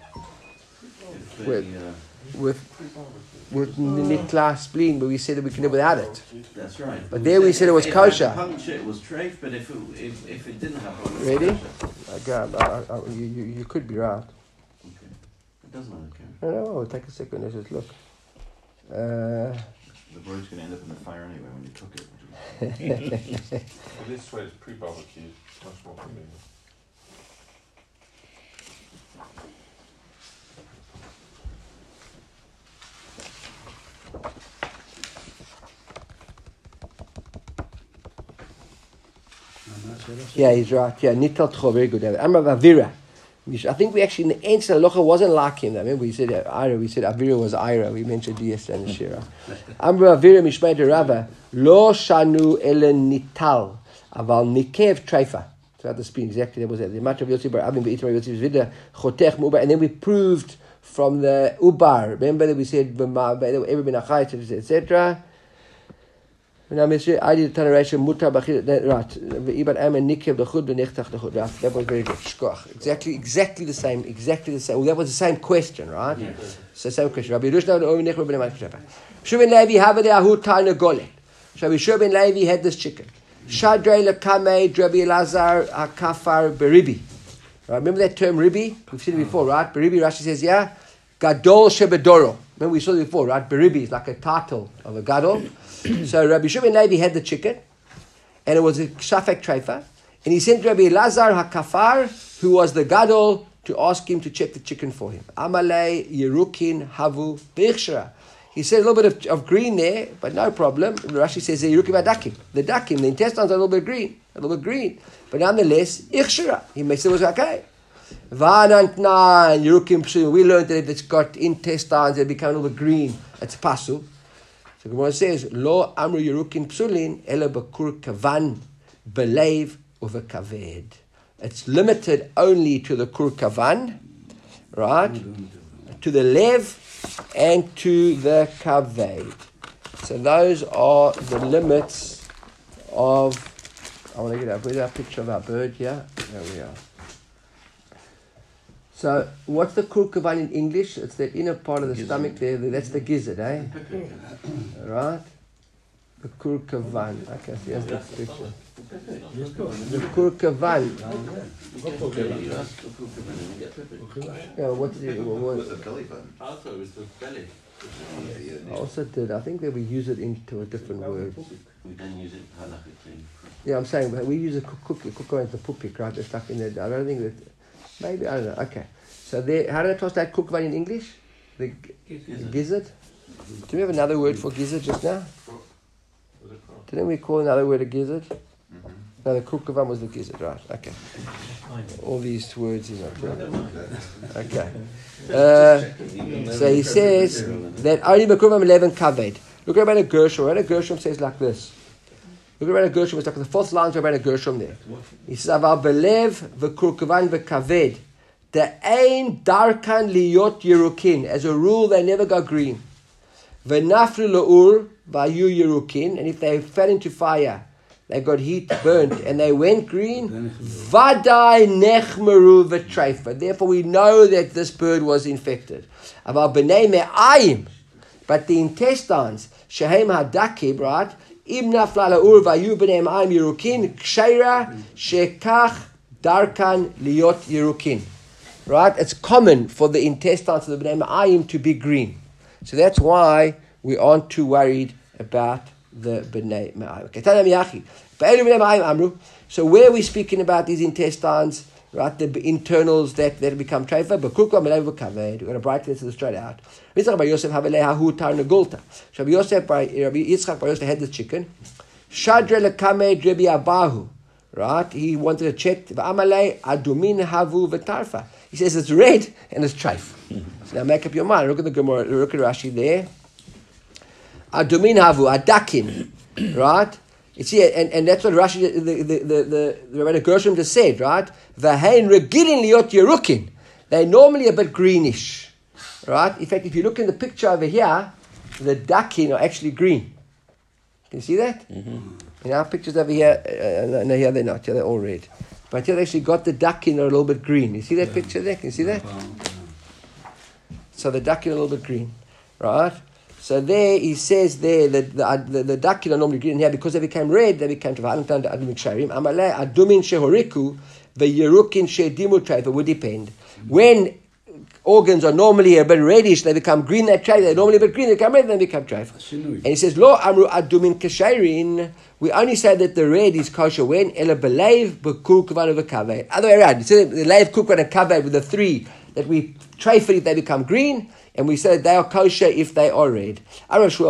With nitla spleen, but we said that we can live without it. That's right. But there we said it was kosher. If it had puncture, it was treif, but if it didn't have one, Ready? You could be right. Okay. It doesn't matter, Karen. No, take a second, let's just look. The broad's going to end up in the fire anyway when you cook it. Well, this way is pre-barbecue, much more convenient. Yeah, he's right. Yeah, Nital Tcho, very good. Amrav Avira. I think we actually, in the ancient halacha wasn't like him. Remember, we said Ira. We said Avira was Ira. We mentioned yesterday in the Shira. Amrav Avira Mishmei Rava Lo Shanu Elen Nital Aval Nikev Treifa. Throughout the spleen, exactly that was it. The matter of Yossi Bar Avim Beitam Yossi Vida Chotech Mubar, and then we proved from the Ubar. Remember that we said every benachai, etc. Now, I did the generation mutar bachir. Right, Iban Amen Nikev lechud b'nechtach lechud. Right, that was very good. Shkoch. Exactly the same. Well, that was the same question, right? Yeah. So same question. Rabbi Yerushna over nechud b'nei ma'aseh. Shubin Levi haved ahu tarna golet. Rabbi Shubin Levi had this chicken. Shadrei lekamei Rabbi Elazar hakafar beribi. Right, remember that term ribi? We've seen it before, right? Beribi. Rashi says, yeah, gadol shebedoro. Remember we saw it before, right? Beribi is like a title of a gadol. So Rabbi Shimon Levi had the chicken, and it was a shafek treifa, and he sent Rabbi Elazar hakafar, who was the gadol, to ask him to check the chicken for him. Amalei yerukin havu b'ichshara. He said a little bit of green there, but no problem. Rashi says yerukim adakim. The dakim, the intestines are a little bit green, but nonetheless ichshara. He said it was okay. Vanantnan yerukim psulim. We learned that if it's got intestines, they become a little bit green. It's pasul. So Gemara says, Lo amru yerukin psulin ela bakur kavan belev uvekaved. It's limited only to the kur kavan, right? To the lev and to the kaved. So those are the limits of. I want to get up. Where's our picture of our bird here? There we are. So, what's the kur kavan in English? It's the inner part of the stomach there. That's the gizzard, eh? Right? Kurkavan. Okay, here's the picture. The Kurkavan. Yeah, what did it? What? With the belly button. I thought it was the belly. I also did. I think that we use it into a different word. We don't use it halachically. Yeah, I'm saying, but we use a kukko as the pupik, right? They're stuck in there. I don't think that. Maybe I don't know. Okay. So there. How do I translate Kurkavan in English? The gizzard. Do we have another word for gizzard just now? Didn't we call another word a gizzard? No, the Kurkavan was the gizzard, right? Okay. All these words is not okay. So he says that only Kurkavan 11 kaved. Look at Rabbeinu Gershom. Rabbeinu Gershom says like this. Look at Rabbeinu Gershom. It's like the fourth line of Rabbeinu Gershom there. He says, "Aval belev v'kurkavan v'kaved de'ein darkan liyot yerukin." As a rule, they never go green. V'naflu la'ur v'ayu yerukin, and if they fell into fire, they got heat, burnt, and they went green. Vadai nechmeru v'treifa. Therefore, we know that this bird was infected. Aval b'nei me'ayim, but the intestines, shehem hadakib, right? Im nafla la'ur v'ayu b'nei me'ayim yerukin ksheira shekach darkan liyot yerukin. Right? It's common for the intestines of the b'nei me'ayim to be green. So that's why we aren't too worried about the b'nei me'ayim. Okay, so where are we speaking about these intestines, right? The internals that become treifa. We're going to brighten this straight out. Rabbi Yosef had this chicken. Shadre lekame drebi abahu. Right? He wanted to check. Adumin havu v'tarfa. He says it's red and it's treif. So now make up your mind. Look at the Gemara. Look at Rashi there. Adumin havu, adakin. Right? You see, and that's what Rashi, the Rabbeinu Gershom just said, right? V'hein regilin liot yerukin. They're normally a bit greenish. Right? In fact, if you look in the picture over here, the dakin are actually green. Can you see that? In our pictures over here, no, here they're not. Here they're all red. But here they actually got the dakin are a little bit green. You see that picture there? Can you see that? So the dakin are a little bit green. Right? So there he says there that the dakin are normally green. And here, because they became red, they became Travalantan to Adumik Sharim. Amalei Adumin Shehoriku, the Yerukin Shedimu Traifa would depend. When organs are normally a bit reddish, they become green, they're normally a bit green, they become red, they become traifa. And he says, Lo Amru Adumin Kashirin. We only say that the red is kosher when Ela Belev Bekurkvan of a Kaveh. Other way around. So the Leiv Kurkvan and Kaveh with the three that we traifa if they become green. And we say they are kosher if they are red. Now, if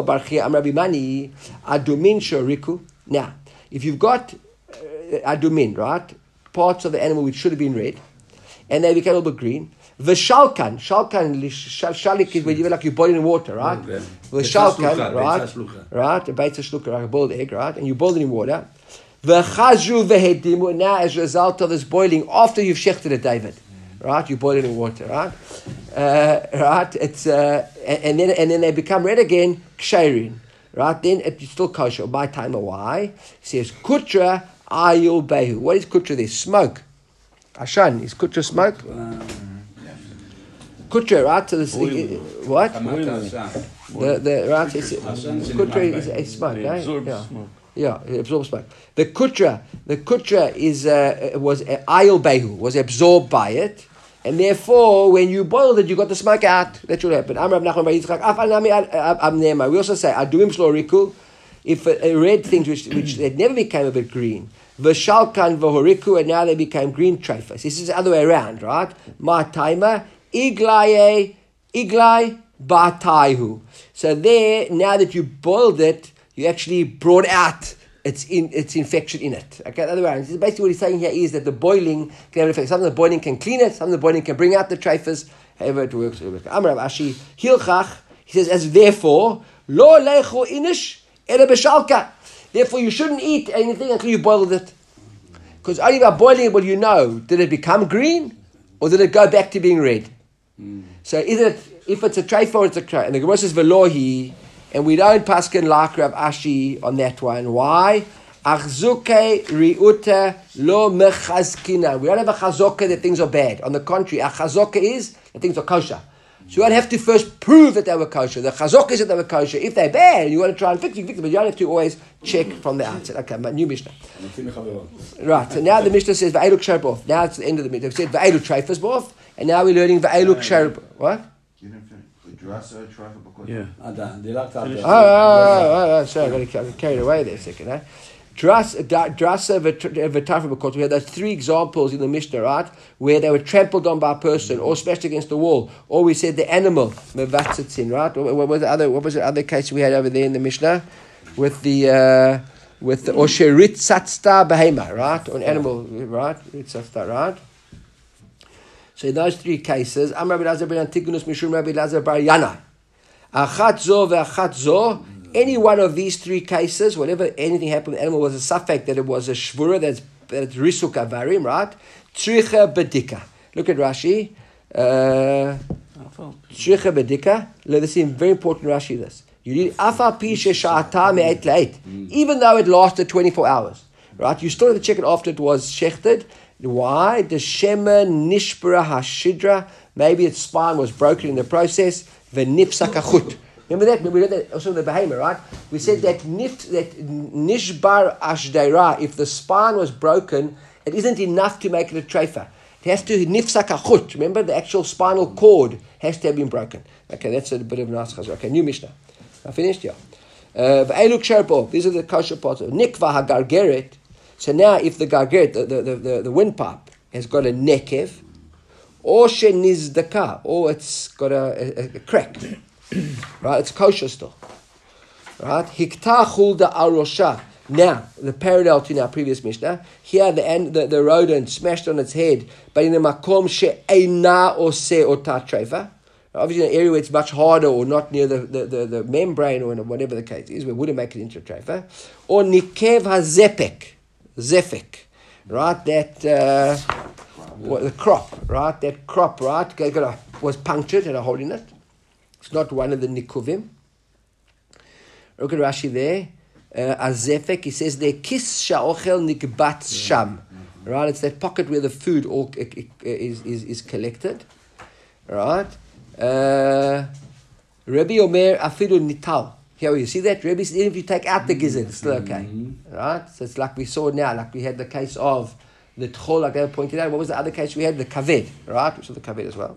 you've got adumin, right, parts of the animal which should have been red, and they become a little bit green, the shalik is when you boil in water, right? The shalkan, right, a beitza shluka, like a boiled egg, right, and you boil it in water. The chazru vehedimu, now as a result of this boiling, after you've shechted it, David. Right, you boil it in water, right? Right, it's and then they become red again, ksherin, right? Then it's still kosher. By time of why? He says kutra ayul behu. What is kutra? There smoke. Ashan is kutra smoke. Kutra, right? So this what? The right? Kutra is a smoke, right? Yeah. Yeah, it absorbs smoke. The kutra is was ayul behu, was absorbed by it, and therefore when you boiled it, you got the smoke out. That's what happened. We also say aduim shloriku, if red things which they never became a bit green, v'shalkan v'horiku, and now they became green treifas. This is the other way around, right? Ma taima iglai bataihu. So there, now that you boiled it, you actually brought out its infection in it. Okay, the other way around. Basically what he's saying here is that the boiling can have an effect. Some of the boiling can clean it, some of the boiling can bring out the treifas, however it works. Amar Ashi Hilchach, he says, as therefore, lo lechu inish ela b'shalka. Therefore you shouldn't eat anything until you boiled it. Because only by boiling it will you know, did it become green or did it go back to being red? So if it's a treifa or it's a treifa. And the Gemara says velohi, and we don't paskin like Rav Ashi on that one. Why? Achzuke riuta lo mechazkina. We don't have a chazokah that things are bad. On the contrary, a chazokah is that things are kosher. So you don't have to first prove that they were kosher. The chazok is that they were kosher. If they're bad, you want to try and fix them, but you don't have to always check from the outset. Okay, new Mishnah. Right, so now the Mishnah says Va'elu ksher b'of. Now it's the end of the Mishnah. It said Va'elu treifas b'of, and now we're learning Va'elu ksher b'of. What? You didn't finish. The drasa, treifa b'kot. Yeah. Sorry, I got carried away there a second. Drasa v'tarfa b'kot. We had those three examples in the Mishnah, right, where they were trampled on by a person or smashed against the wall, or we said the animal mevatzitzin, right? What was the other case we had over there in the Mishnah with the osherit satzta behema, right? Or an animal, right? Ritzatzta, right? So in those three cases, Amar Rabbi Elazar ben Antigonus Mishum Rabbi Elazar bar Yana, achat zo ve'achat zo. Any one of these three cases, whenever anything happened, the animal was a suffect that it was a shvura, that's risuk avarim, right? Tzricha bedika. Look at Rashi. Tzricha bedika. This is very important, Rashi. This you need afa pi shesha'ata me'et la'et, even though it lasted 24 hours, right? You still have to check it after it was shechted. Why? The shema nishbara hashidra. Maybe its spine was broken in the process. V'nifsak achut. Remember that? We read that also in the Behema, right? We said that nishbar ashdaira, if the spine was broken, it isn't enough to make it a treifa. It has to nifsak achut. Remember, the actual spinal cord has to have been broken. Okay, that's a bit of nice chazar. Okay, new Mishnah. I finished, yeah. V'elu ksher b'of. These are the kosher parts. Nikva hagargeret. So now, if the gargeret, the windpipe, has got a nekev, or shenizdaka, or it's got a crack. Right, it's kosher still. Right, hikta chulda arosha. Now, the parallel to our previous Mishnah, here the rodent smashed on its head, but in a makom she'eina ose ota treifa. Obviously, in an area where it's much harder, or not near the membrane, or whatever the case is, we wouldn't make it into a treifa. Or nikev hazepek, zefek, right? That the crop, right? That crop, right? Was punctured, had a hole in it. It's not one of the nikuvim. Look at Rashi there. Azefek, he says there, kis sha'ochel nikbat sham. Right, it's that pocket where the food all is collected. Right. Rabbi Omer afidu nital. Here you see that? Rabbi says, even if you take out the gizzard, it's still okay. Right. So it's like we saw now, like we had the case of the tchol, like they pointed out. What was the other case we had? The kaved, right? We saw the kaved as well.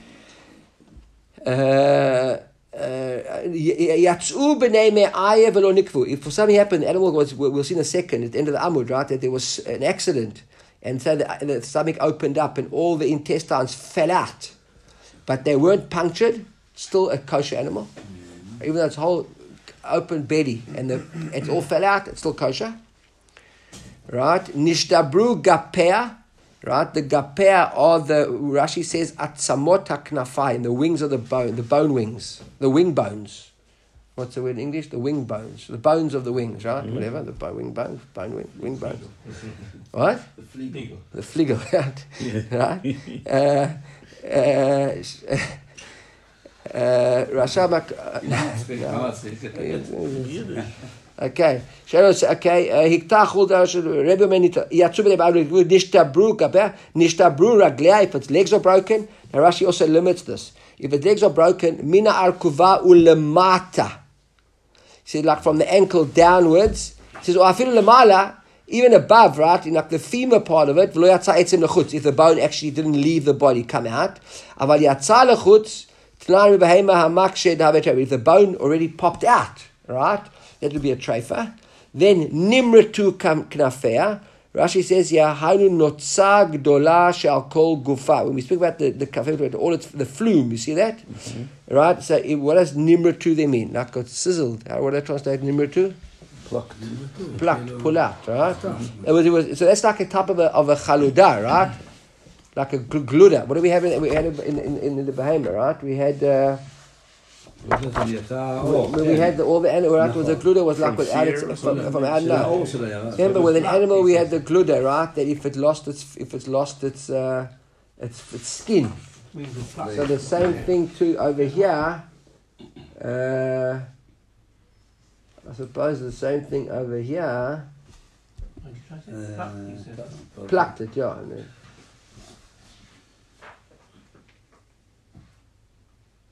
If for something happened, the animal was, we'll see in a second, at the end of the Amud, right, that there was an accident, and so the stomach opened up and all the intestines fell out, but they weren't punctured, still a kosher animal. Even though it's whole open belly and it all fell out, it's still kosher. Right? Nishtabru gapea. Right, the gapea are Rashi says atzamot haknafayim, the wings of the bone wings, the wing bones. What's the word in English? The wing bones, the bones of the wings, right? Mm-hmm. Whatever, the wing bones, wing bones. What? The fligel, right? Yeah. Right? Okay. Hikta Rebbe nishtabru raglea. If its legs are broken, now Rashi also limits this. If its legs are broken, mina arkuva ulemata. He says, like from the ankle downwards. He says, afilu lemala, even above, right, in like the femur part of it, if the bone actually didn't leave the body, come out. If the bone already popped out, right? That would be a treifa. Then nimratu knafea. Rashi says, "Yahainu notza gdola shall kol gufa." When we speak about the kafeh, all it's the flume. You see that, right? So, what does nimratu they mean? Like it's sizzled. What do they translate nimratu? Plucked, pull out, right? So that's like a type of a chaluda, right? Like a gluda. What do we have? We had in the Behema, right? We had. We had all the animal, right? The gluda was like without its from animal. Remember, with an animal we had the gluda, right? That if it lost its skin. So the same thing too over here. I suppose the same thing over here. Plucked it, yeah.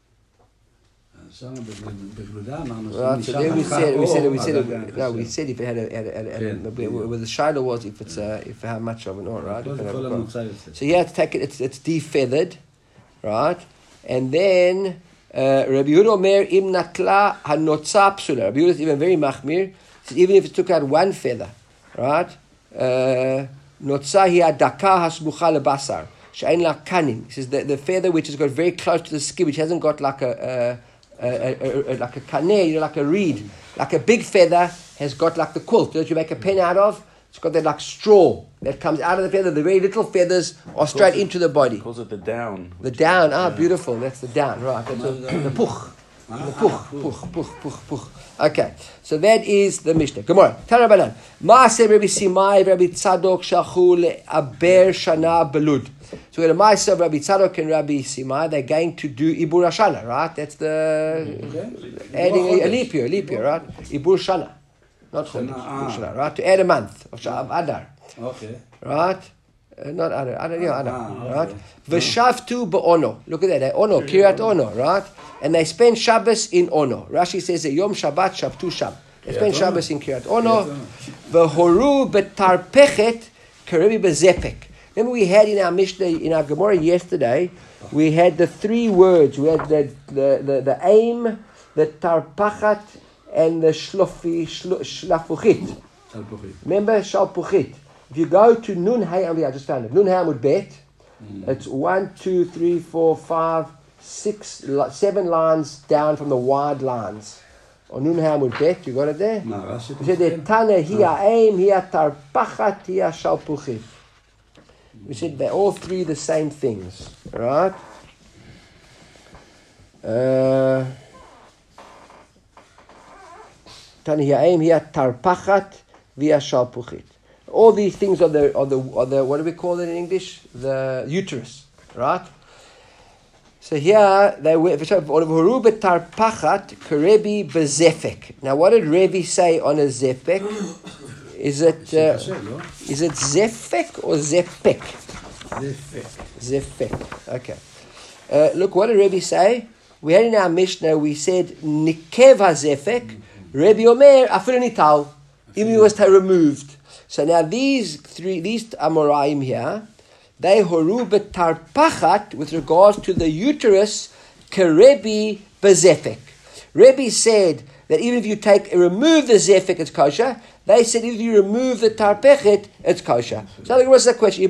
Right, so then we said if it had where the shiloh was, if how much of an or, right? So you have to take it, it's defeathered, right? And then Rabbi Yehuda Omer im natla hanotza psula. Rabbi Yehuda is even very machmir. Even if it took out one feather, right? Notza hi adaka hasmucha lebasar she'ein la kanim. He says the feather which has got very close to the skin, which hasn't got like a kaneh, like a reed, like a big feather has got like the quilt that you make a pen out of. It's got that like straw that comes out of the feather. The very little feathers are straight into the body. Calls it the down. The down, beautiful. That's the down, right? That's the puch. The puch. Okay, so that is the Mishnah. Gemara. Tarabanan. Maaseh Rabbi Simai, Rabbi Tzadok shalchu le'aber shana belud. So we have a Maaseh of Rabbi Tzadok and Rabbi Simai. They're going to do Ibur Shana, right? That's the adding a leap year, right? Ibur Shana. Not Shana, right? To add a month of Adar. Okay. Right? Not Adar. Adar, right? V'shavtu ba'ono. Look at that. Ono, Kiryat Ono, right? And they spend Shabbos in Ono. Rashi says that Yom Shabbat Shavtu Sham. They spend Shabbos in Kiryat Ono. V'horu betarpechet karebi bezepek. Remember we had in our Mishnah, in our Gemara yesterday, we had the three words. We had the aim, the tarpachat, and the shlafuchit. Remember shalpuchit. If you go to Nun Hayam, I just found it. Nun Hayam Bet. It's 1, 2, 3, 4, 5, 6, 7 lines down from the wide lines. Or Nun Hayam Bet. You got it there? No, you said the Tana hiya aim, hiya tarpachat, hiya shalpuchit. We said they're all three the same things, right? Tani ha'aim hiya tarpachat via shalpuchit. All these things are the what do we call it in English? The uterus, right? So here they were horu betarpachat karebi bezefek. Now what did Revi say on a zefek? Is it zefek or zepek? Zefek. Okay. Look, what did Rebbe say? We had in our Mishnah, we said nikeva zefek. Rebbe Omer afir nital. Even was removed. So now these Amoraim here, they horu betarpachat with regards to the uterus karebi bezefek. Rebbe said that even if you remove the zefek, it's kosher. They said if you remove the tarpechet, it's kosher. So there was a question.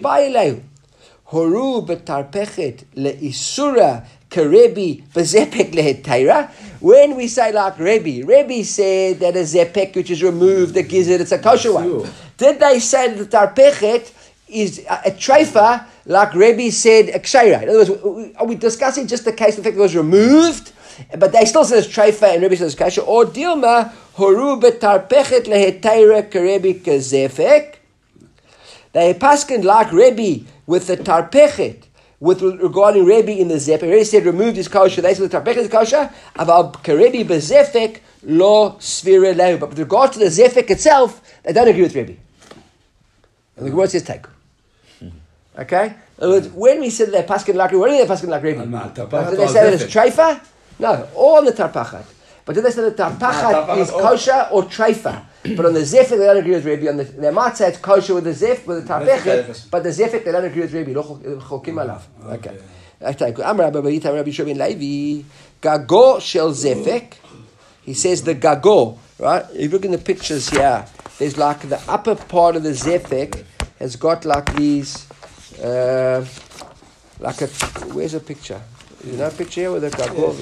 Horu betarpechet leisura karebi bezepek lehetayra. When we say like Rebbe said that a zepek which is removed that gives it's a kosher one. Did they say that the tarpechet is a treifa like Rebbe said a ksheira? In other words, are we discussing just the case of the fact that it was removed? But they still say it's treifa and Rebbe says kosher. Or Dilma horu betarpechet lehetayra karebi kazefek. They paskin like Rebbe with the tarpechet regarding Rebbe in the zepek. Rebbe said removed is kosher. They said the tarpechet is kosher. About karebi bezefek lo svira lehu. But with regard to the zefek itself, they don't agree with Rebbe. And the Gemara says take. Okay. In other words, when we said they're paskin like Rebbe, what do they paskin like Rebbe? Did they say that it's treifa? No, all on the tarpachat. But did they say the tarpachat is kosher or treifa? But on the zefek they don't agree with Rebbe. They might say it's kosher with the tarpachat, but the zefek they don't agree with Rebbe. Chokim alav. Okay. Amar Rabbi Shimon Levi gago shel zefek. He says the gago. Right. If you look in the pictures here, there's like the upper part of the zefek has got like these. Where's a picture? Is there a picture here with a gago?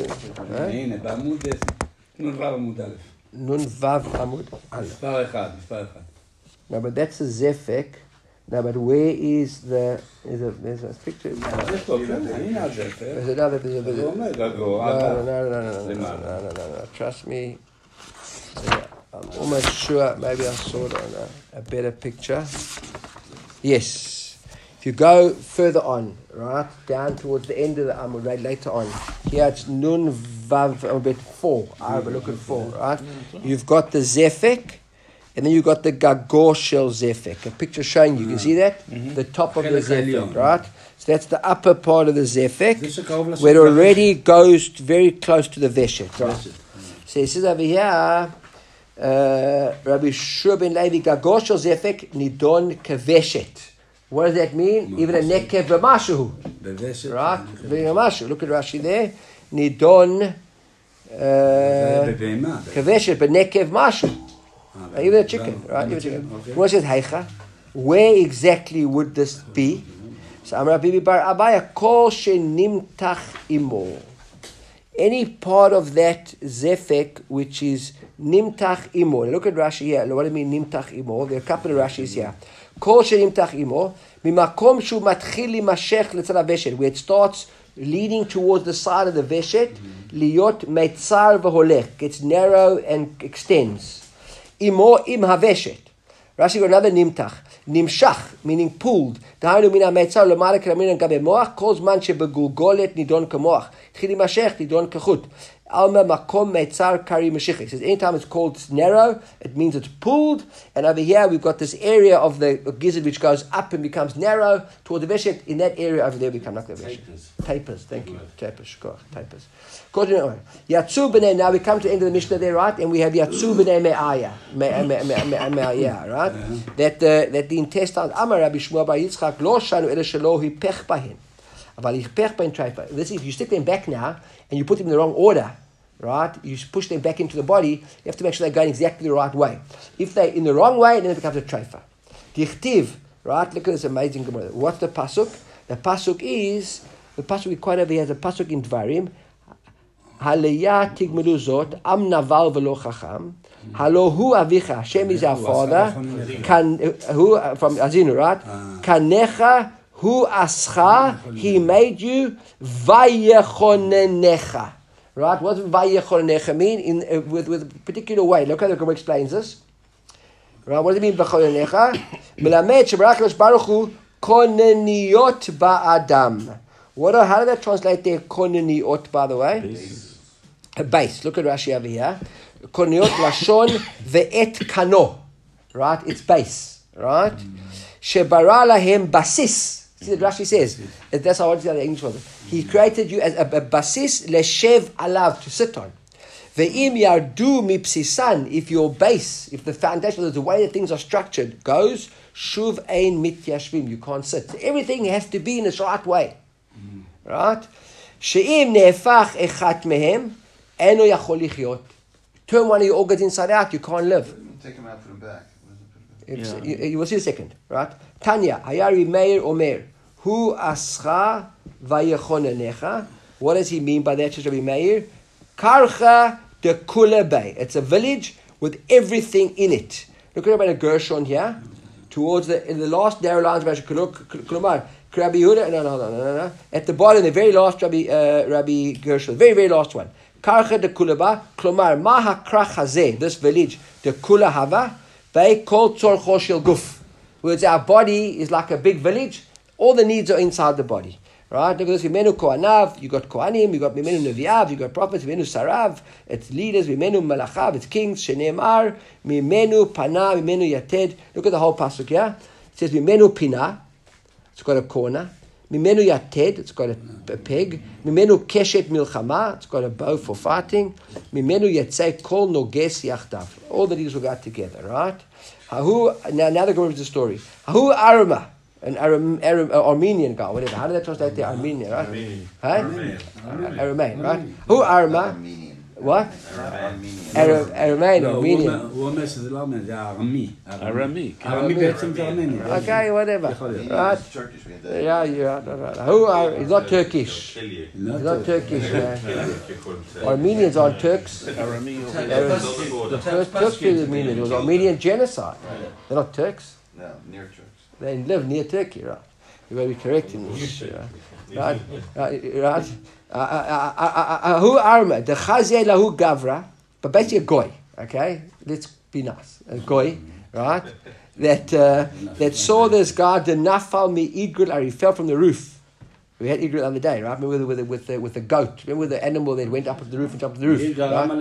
Nun Vav Amud Aleph. No, but that's a zefek. No, but where is there's a picture? There's another. No. Trust me. I'm almost sure. Maybe I saw it on a better picture. Yes. If you go further on, right, down towards the end of the Amud, right, later on, here it's Nun Vav Amud 4. I have a look at 4, right? You've got the Zefek, and then you've got the Gagor Shel Zefek. A picture showing you can see that? The top of the Zefek, right? So that's the upper part of the zefek, where it already goes very close to the veshet. Right? So he says over here, Rabbi Shua ben Levi Gagoshel zefek nidon keveshet. What does that mean? Even a nekev v'mashu. Right? V'mashu. Look at Rashi there. Nidon keveshet, but nekev mashu. Even a chicken. Right? Even a chicken. Okay. What says heicha? Where exactly would this be? So Amar Bibi Bar Abaya kol shenimtach imo. Any part of that zefek which is nimtach imo. Look at Rashi here. What do you mean nimtach imo? There are a couple of Rashis here. Kol shenimtach imo. Mimakom shu matchil limashech letzad haveshet. Where it starts leading towards the side of the veshet. Liot meitzar v'holech. Gets narrow and extends. Imo im haveshet. Rashi got another nimtach. Nimshach, meaning pulled. דהיינו מן המיצר למעלה כרמין גבי מוח, כל זמן שבגולגולת נידון כמוח. התחיל להימשך, נידון כחוט. Alma makom metzar kari meshich. It says anytime it's called narrow, it means it's pulled. And over here we've got this area of the gizzard which goes up and becomes narrow toward the veshet. In that area over there we become like the veshet. Tapers. Thank you. Tapers. Tapers. Yatsu b'nei. Now we come to the end of the Mishnah there, right? And we have Yatsu b'nei me'aya. Right? That the intestines. Amar Rabbi Shmuel bar Yitzchak lo shanu ela shelo hipech bahin. This is if you stick them back now and you put them in the wrong order, right? You push them back into the body. You have to make sure they're going exactly the right way. If they're in the wrong way, then it becomes a treifa. Dichtiv, right? Look at this amazing Gemara. What's the pasuk? The pasuk we quote over here as a pasuk in Dvarim. Haleya tigmelu zot am naval velo chacham. Halo hu avicha. Hashem is our father. Who from Azinu, right? Kanecha. Hu ascha, he made you, vayechonenecha. Right? What does vayechonenecha mean? With a particular way. Look how the Gemara explains this. Right? What does it mean, vayechonenecha? Melamed shebarak Baruch Hu koneniot ba'adam. How did that translate there, koneniot, by the way? Base. Look at Rashi over here. Koneniot lashon ve'et kano. Right? It's base. Right? Shebara lahem basis. See what Rashi says. That's how I want to say the English word. He created you as a basis leshev alav, to sit on. Ve'im yardu mipsisan. If your base, if the foundation, the way that things are structured goes, shuv ein mityashvim. You can't sit. Everything has to be in its right way. Right? She'im ne'efach echat mehem eno yachol lichyot. Turn one of your organs inside out, you can't live. Take them out from the back. You will see a second, right? Tanya, Hayari Meir Omer, Hu Ascha Vayechonenecha. What does he mean by that, Rabbi Meir? Karcha de Kulebei. It's a village with everything in it. Look at Rabbi Gershon here, towards in the last narrow lines of Kulomar. Rabbi Yehuda, no. At the bottom, the very last Rabbi Gershon, very, very last one. Karcha de Kuleba, Klomar, Maha Krach Hazeh, this village, de Kula Hava. They call tzorcho shel guf. Words, our body is like a big village. All the needs are inside the body. Right? Look at this. Vimenu kohanav. You got kohanim. You got mimenu neviav. You got prophets. Vimenu sarav. It's leaders. Vimenu malachav. It's kings. Sheneemar. Mimenu pana. Mimenu yated. Look at the whole pasuk here. It says mimenu pina. It's got a corner. Mimenu yated. It's got a peg. Mimenu keshet milchama. It's got a bow for fighting. Mimenu yatzei kol noges yachdav. All the leaders will go together, right? Now the Gemara is the story. Hahu Arama, an Armenian guy, whatever. How did that translate there? Armenian, right? Aramaean, right? Who Arama? What? Aramaean, Armenian. Okay, whatever. Right? Yeah, who are? He's not Turkish. He's not Turkish. Armenians aren't Turks. The first Turks were Armenians. It was Armenian genocide. They're not Turks. No, near Turks. They live near Turkey, right? You've got to be correct in this. Right? Who Arma? The Chazé Lahu Gavra, but basically a goy. Okay, let's be nice. A goy, right? That saw this guy. The Nafal mi Igul, he fell from the roof. We had Igul the other day, right? Remember with the goat. Remember the animal that went up the roof and jumped the roof.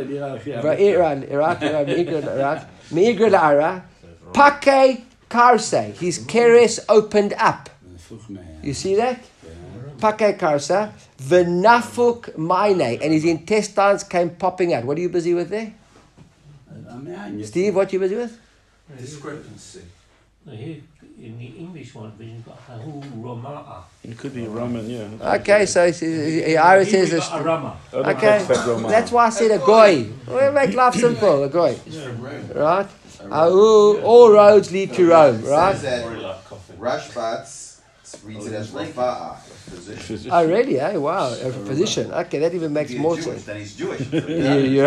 Right? Mi Igul Ara, Pake Karse. His keres opened up. You see that? Pakei Karsa, V'nafuk Maine, and his intestines came popping out. What are you busy with there? Steve, what are you busy with? Discrepancy. Here, in the English one, you've got Hahu Rama'a. It could be Roman, yeah. Okay, so Ira says this. Rama. Okay, that's why I said a goy. We make life simple, a goy. Right? All roads lead to Rome, right? Rashbats reads it as Rafa'a, physician. Oh, really? Oh, wow. A physician. Okay, that even makes more sense. Then he's Jewish. You're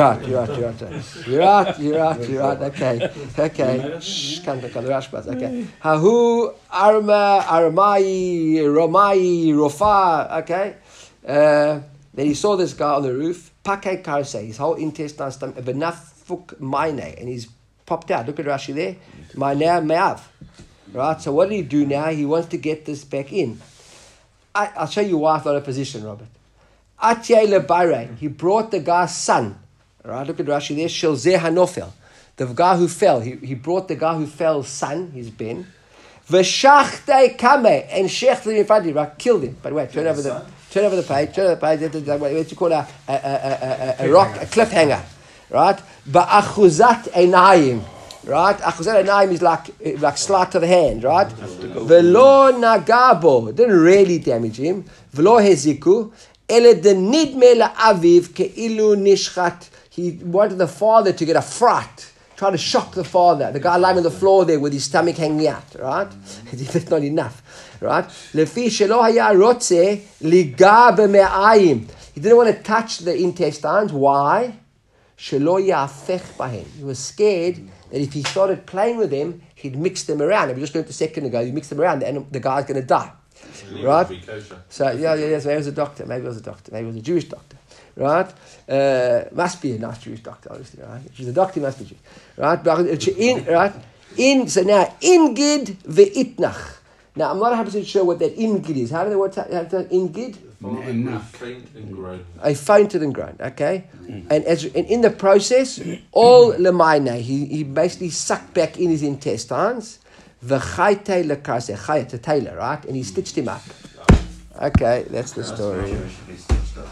right. Okay. Shh, come the Rashbats. Okay. Hahu, Aramai, Romai, Rofa. Okay. Then he saw this guy on the roof. Pakei Karse, his whole intestine stomach, Benafuk Maine, and he's popped out. Look at Rashi there. Maine Me'av. Right, so what did he do now? He wants to get this back in. I'll show you why I thought a position, Robert. Atyei leBayre, he brought the guy's son. Right, look at Rashi there. Shelzeh Hanofel, the guy who fell. He brought the guy who fell's son, his ben. V'shachtei Kame, and shecht him in front of him, right, killed him. But wait, turn over the page. What you call a rock, a cliffhanger. Right? Ba'achuzat einayim. Right? Achuzat einayim is like sleight of the hand, right? Velo nagabo, didn't really damage him. Velo heziku, ele de nidme la'aviv ke'ilu nishchat. He wanted the father to get a fright, try to shock the father. The guy lying on the floor there with his stomach hanging out, right? That's not enough, right? Lefi shelo haya rotze liga b'me'ayim. He didn't want to touch the intestines. Why? Shelo ya'afech bahem. He was scared that if he started playing with them, he'd mix them around. And we just learned a second ago, you mix them around and the guy's going to die. Right? So, so maybe it was a doctor. Maybe it was a Jewish doctor. Right? Must be a nice Jewish doctor, obviously. Right? If he's a doctor, he must be Jewish. Right? So now, ingid ve'itnach. Now, I'm not 100% sure what that ingid is. How do they word ingid? A fainted and groaned, okay? And in the process, all lemaine, he basically sucked back in his intestines, v'chayte lekarse, chayat, a tailor, right? And he stitched him up. Okay, that's the story.